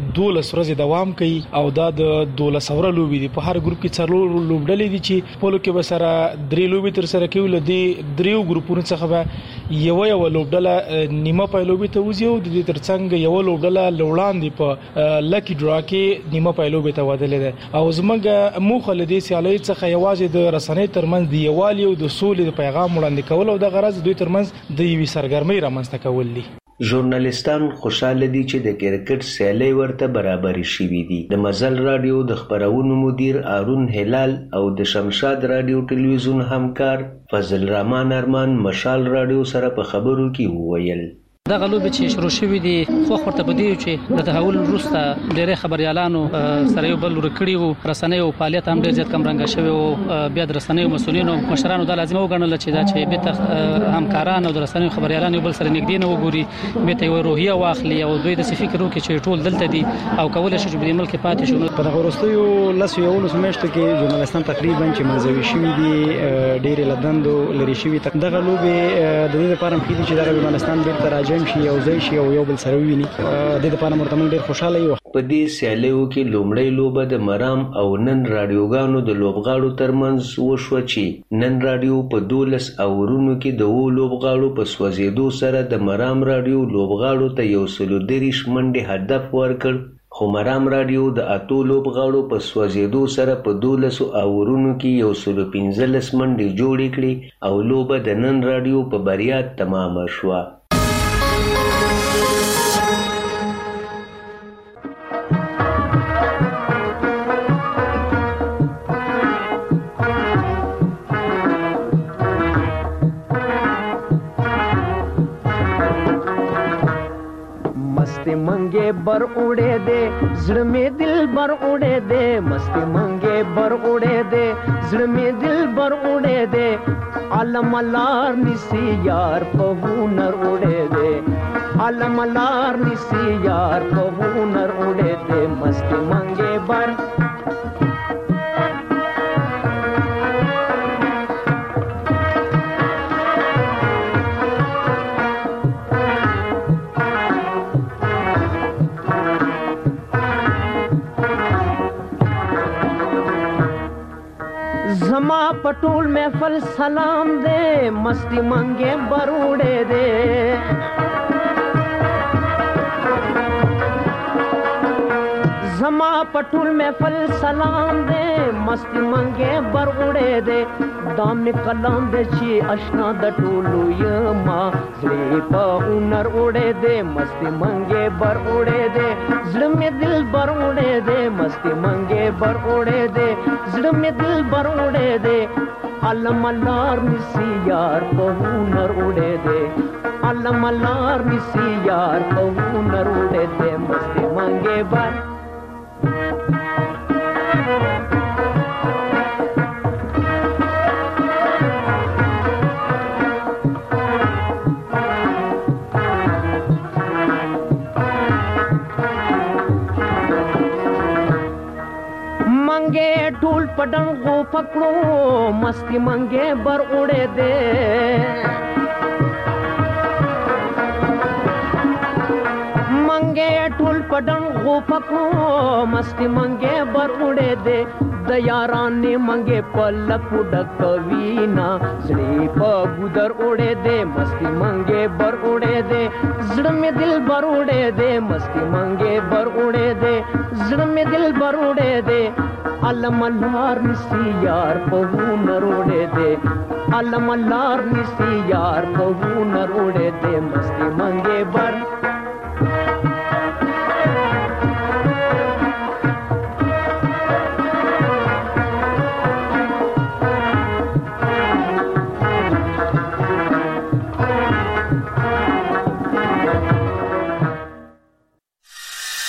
12 ورځې دوام کوي او دا د 12 اوره لوبي دي. په هر ګروپ کې څلور لوبډلې دي چې په لکه به سره درې لوبي تر سره کوي. لدې دریو ګروپونو څخه به یو لوبډله نیمه پایلوبي ته وځي او د دې ترڅنګ یو لوبډله لوړاندې په لکی ډرا کې نیمه پایلوبي ته ودلې ده او زموږ موخه لدې سیالي څخه یوازې د رسنۍ ترمنځ د یووالي او د سولې د پیغام وړاندې کول او د غرض دوی ترمنځ د یوې سرګرمۍ رامنځته کول دي. ژورنالیستان خوشاله دي چې د کرکټ سیالي ورته برابر شوي دي. د مزل رادیو د خبرونو مدیر هارون هلال او د شمشاد رادیو ټلویزیون همکار فضل رحمان ارمان مشال رادیو سره په خبرو کې وویل دغه لوبې چې شروع شوې دي خو ورته بدیو چې د تحول وروسته ډېری خبريالانو سره یو بل ورکړي وو. رسنۍ او فعالیت هم ډېر زیات کم رنګه شوی او بیا د رسنۍ او مسؤلینو مشرانو دا لازم وګڼل چې دا چې به همکاران او د رسنۍ خبريالانو بل سره نږدې نه وګوري به ته روحیه واخلي او دوی د فکر وکړي چې ټول دلته دي او کولای شي چې په ملک پاتې شي. په دغه وروستیو لاسو یو نو سمشته کې ژورنالیستان تقریبا چې منځوي شوي دي ډېر لدندو لري شوي. دغه لوبې د دې لپاره مخکې چې دغه ژورنالیستان بیرته راځي شي او ځای شي او یو بل سره ویني د دې لپاره مرتمن ډیر خوشاله یو. په دې سیالیو کې لومړی لوبه د مرام او نن رادیوګانو د لوبغاړو ترمنځ وشوه چې نن رادیو په 12 اورونو کې د وو لوبغاړو په سوځېدو سره د مرام رادیو لوبغاړو ته 130 منډې هدف ورکړ خو مرام رادیو د اتو لوبغاړو په سوځېدو سره په 12 اورونو کې 115 منډې جوړې کړې او لوبه د نن رادیو په بریا تمامه شوه. मंगे बर उड़े दे जड़ में दिल बर उड़े दे मस्ती मंगे बर उड़े दे जड़ में दिल बर उड़े दे आलम अलार निसी यार पहुनर उड़े दे आलम अलार निसी यार पहुनर उड़े दे मस्ती मंगे बर زما پټول محفل سلام دے مستی منگے بروڑے دے زما پټول محفل سلام دے مستی منگے بروڑے دے دام کلام دے چی اشنا د ټولو یما زړه په اونر وړې دے مستی منگے بر وړې دے زړه می دل بر وړې دے مستی منگے بر وړې دے زړه می دل بر وړې دے علم لار نسی یار په اونر وړې دے علم لار نسی یار په اونر وړې دے مستی منگے بر मंगे ढोल पडन गो पकड़ो मस्ती मंगे बर उड़े दे मंगे ढोल पडन गो पकड़ो मस्ती मंगे बर उड़े दे दयारान ने मंगे पलक उड़क वीना जड़ी प गुदर उड़े दे मस्ती मंगे बर उड़े दे जड़ में दिल बर उड़े दे मस्ती मंगे बर उड़े दे जड़ में दिल बर उड़े दे अलमलार निसी यार पहू नरोड़े दे अलमलार निसी यार पहू नरोड़े दे मस्ती मंगे बर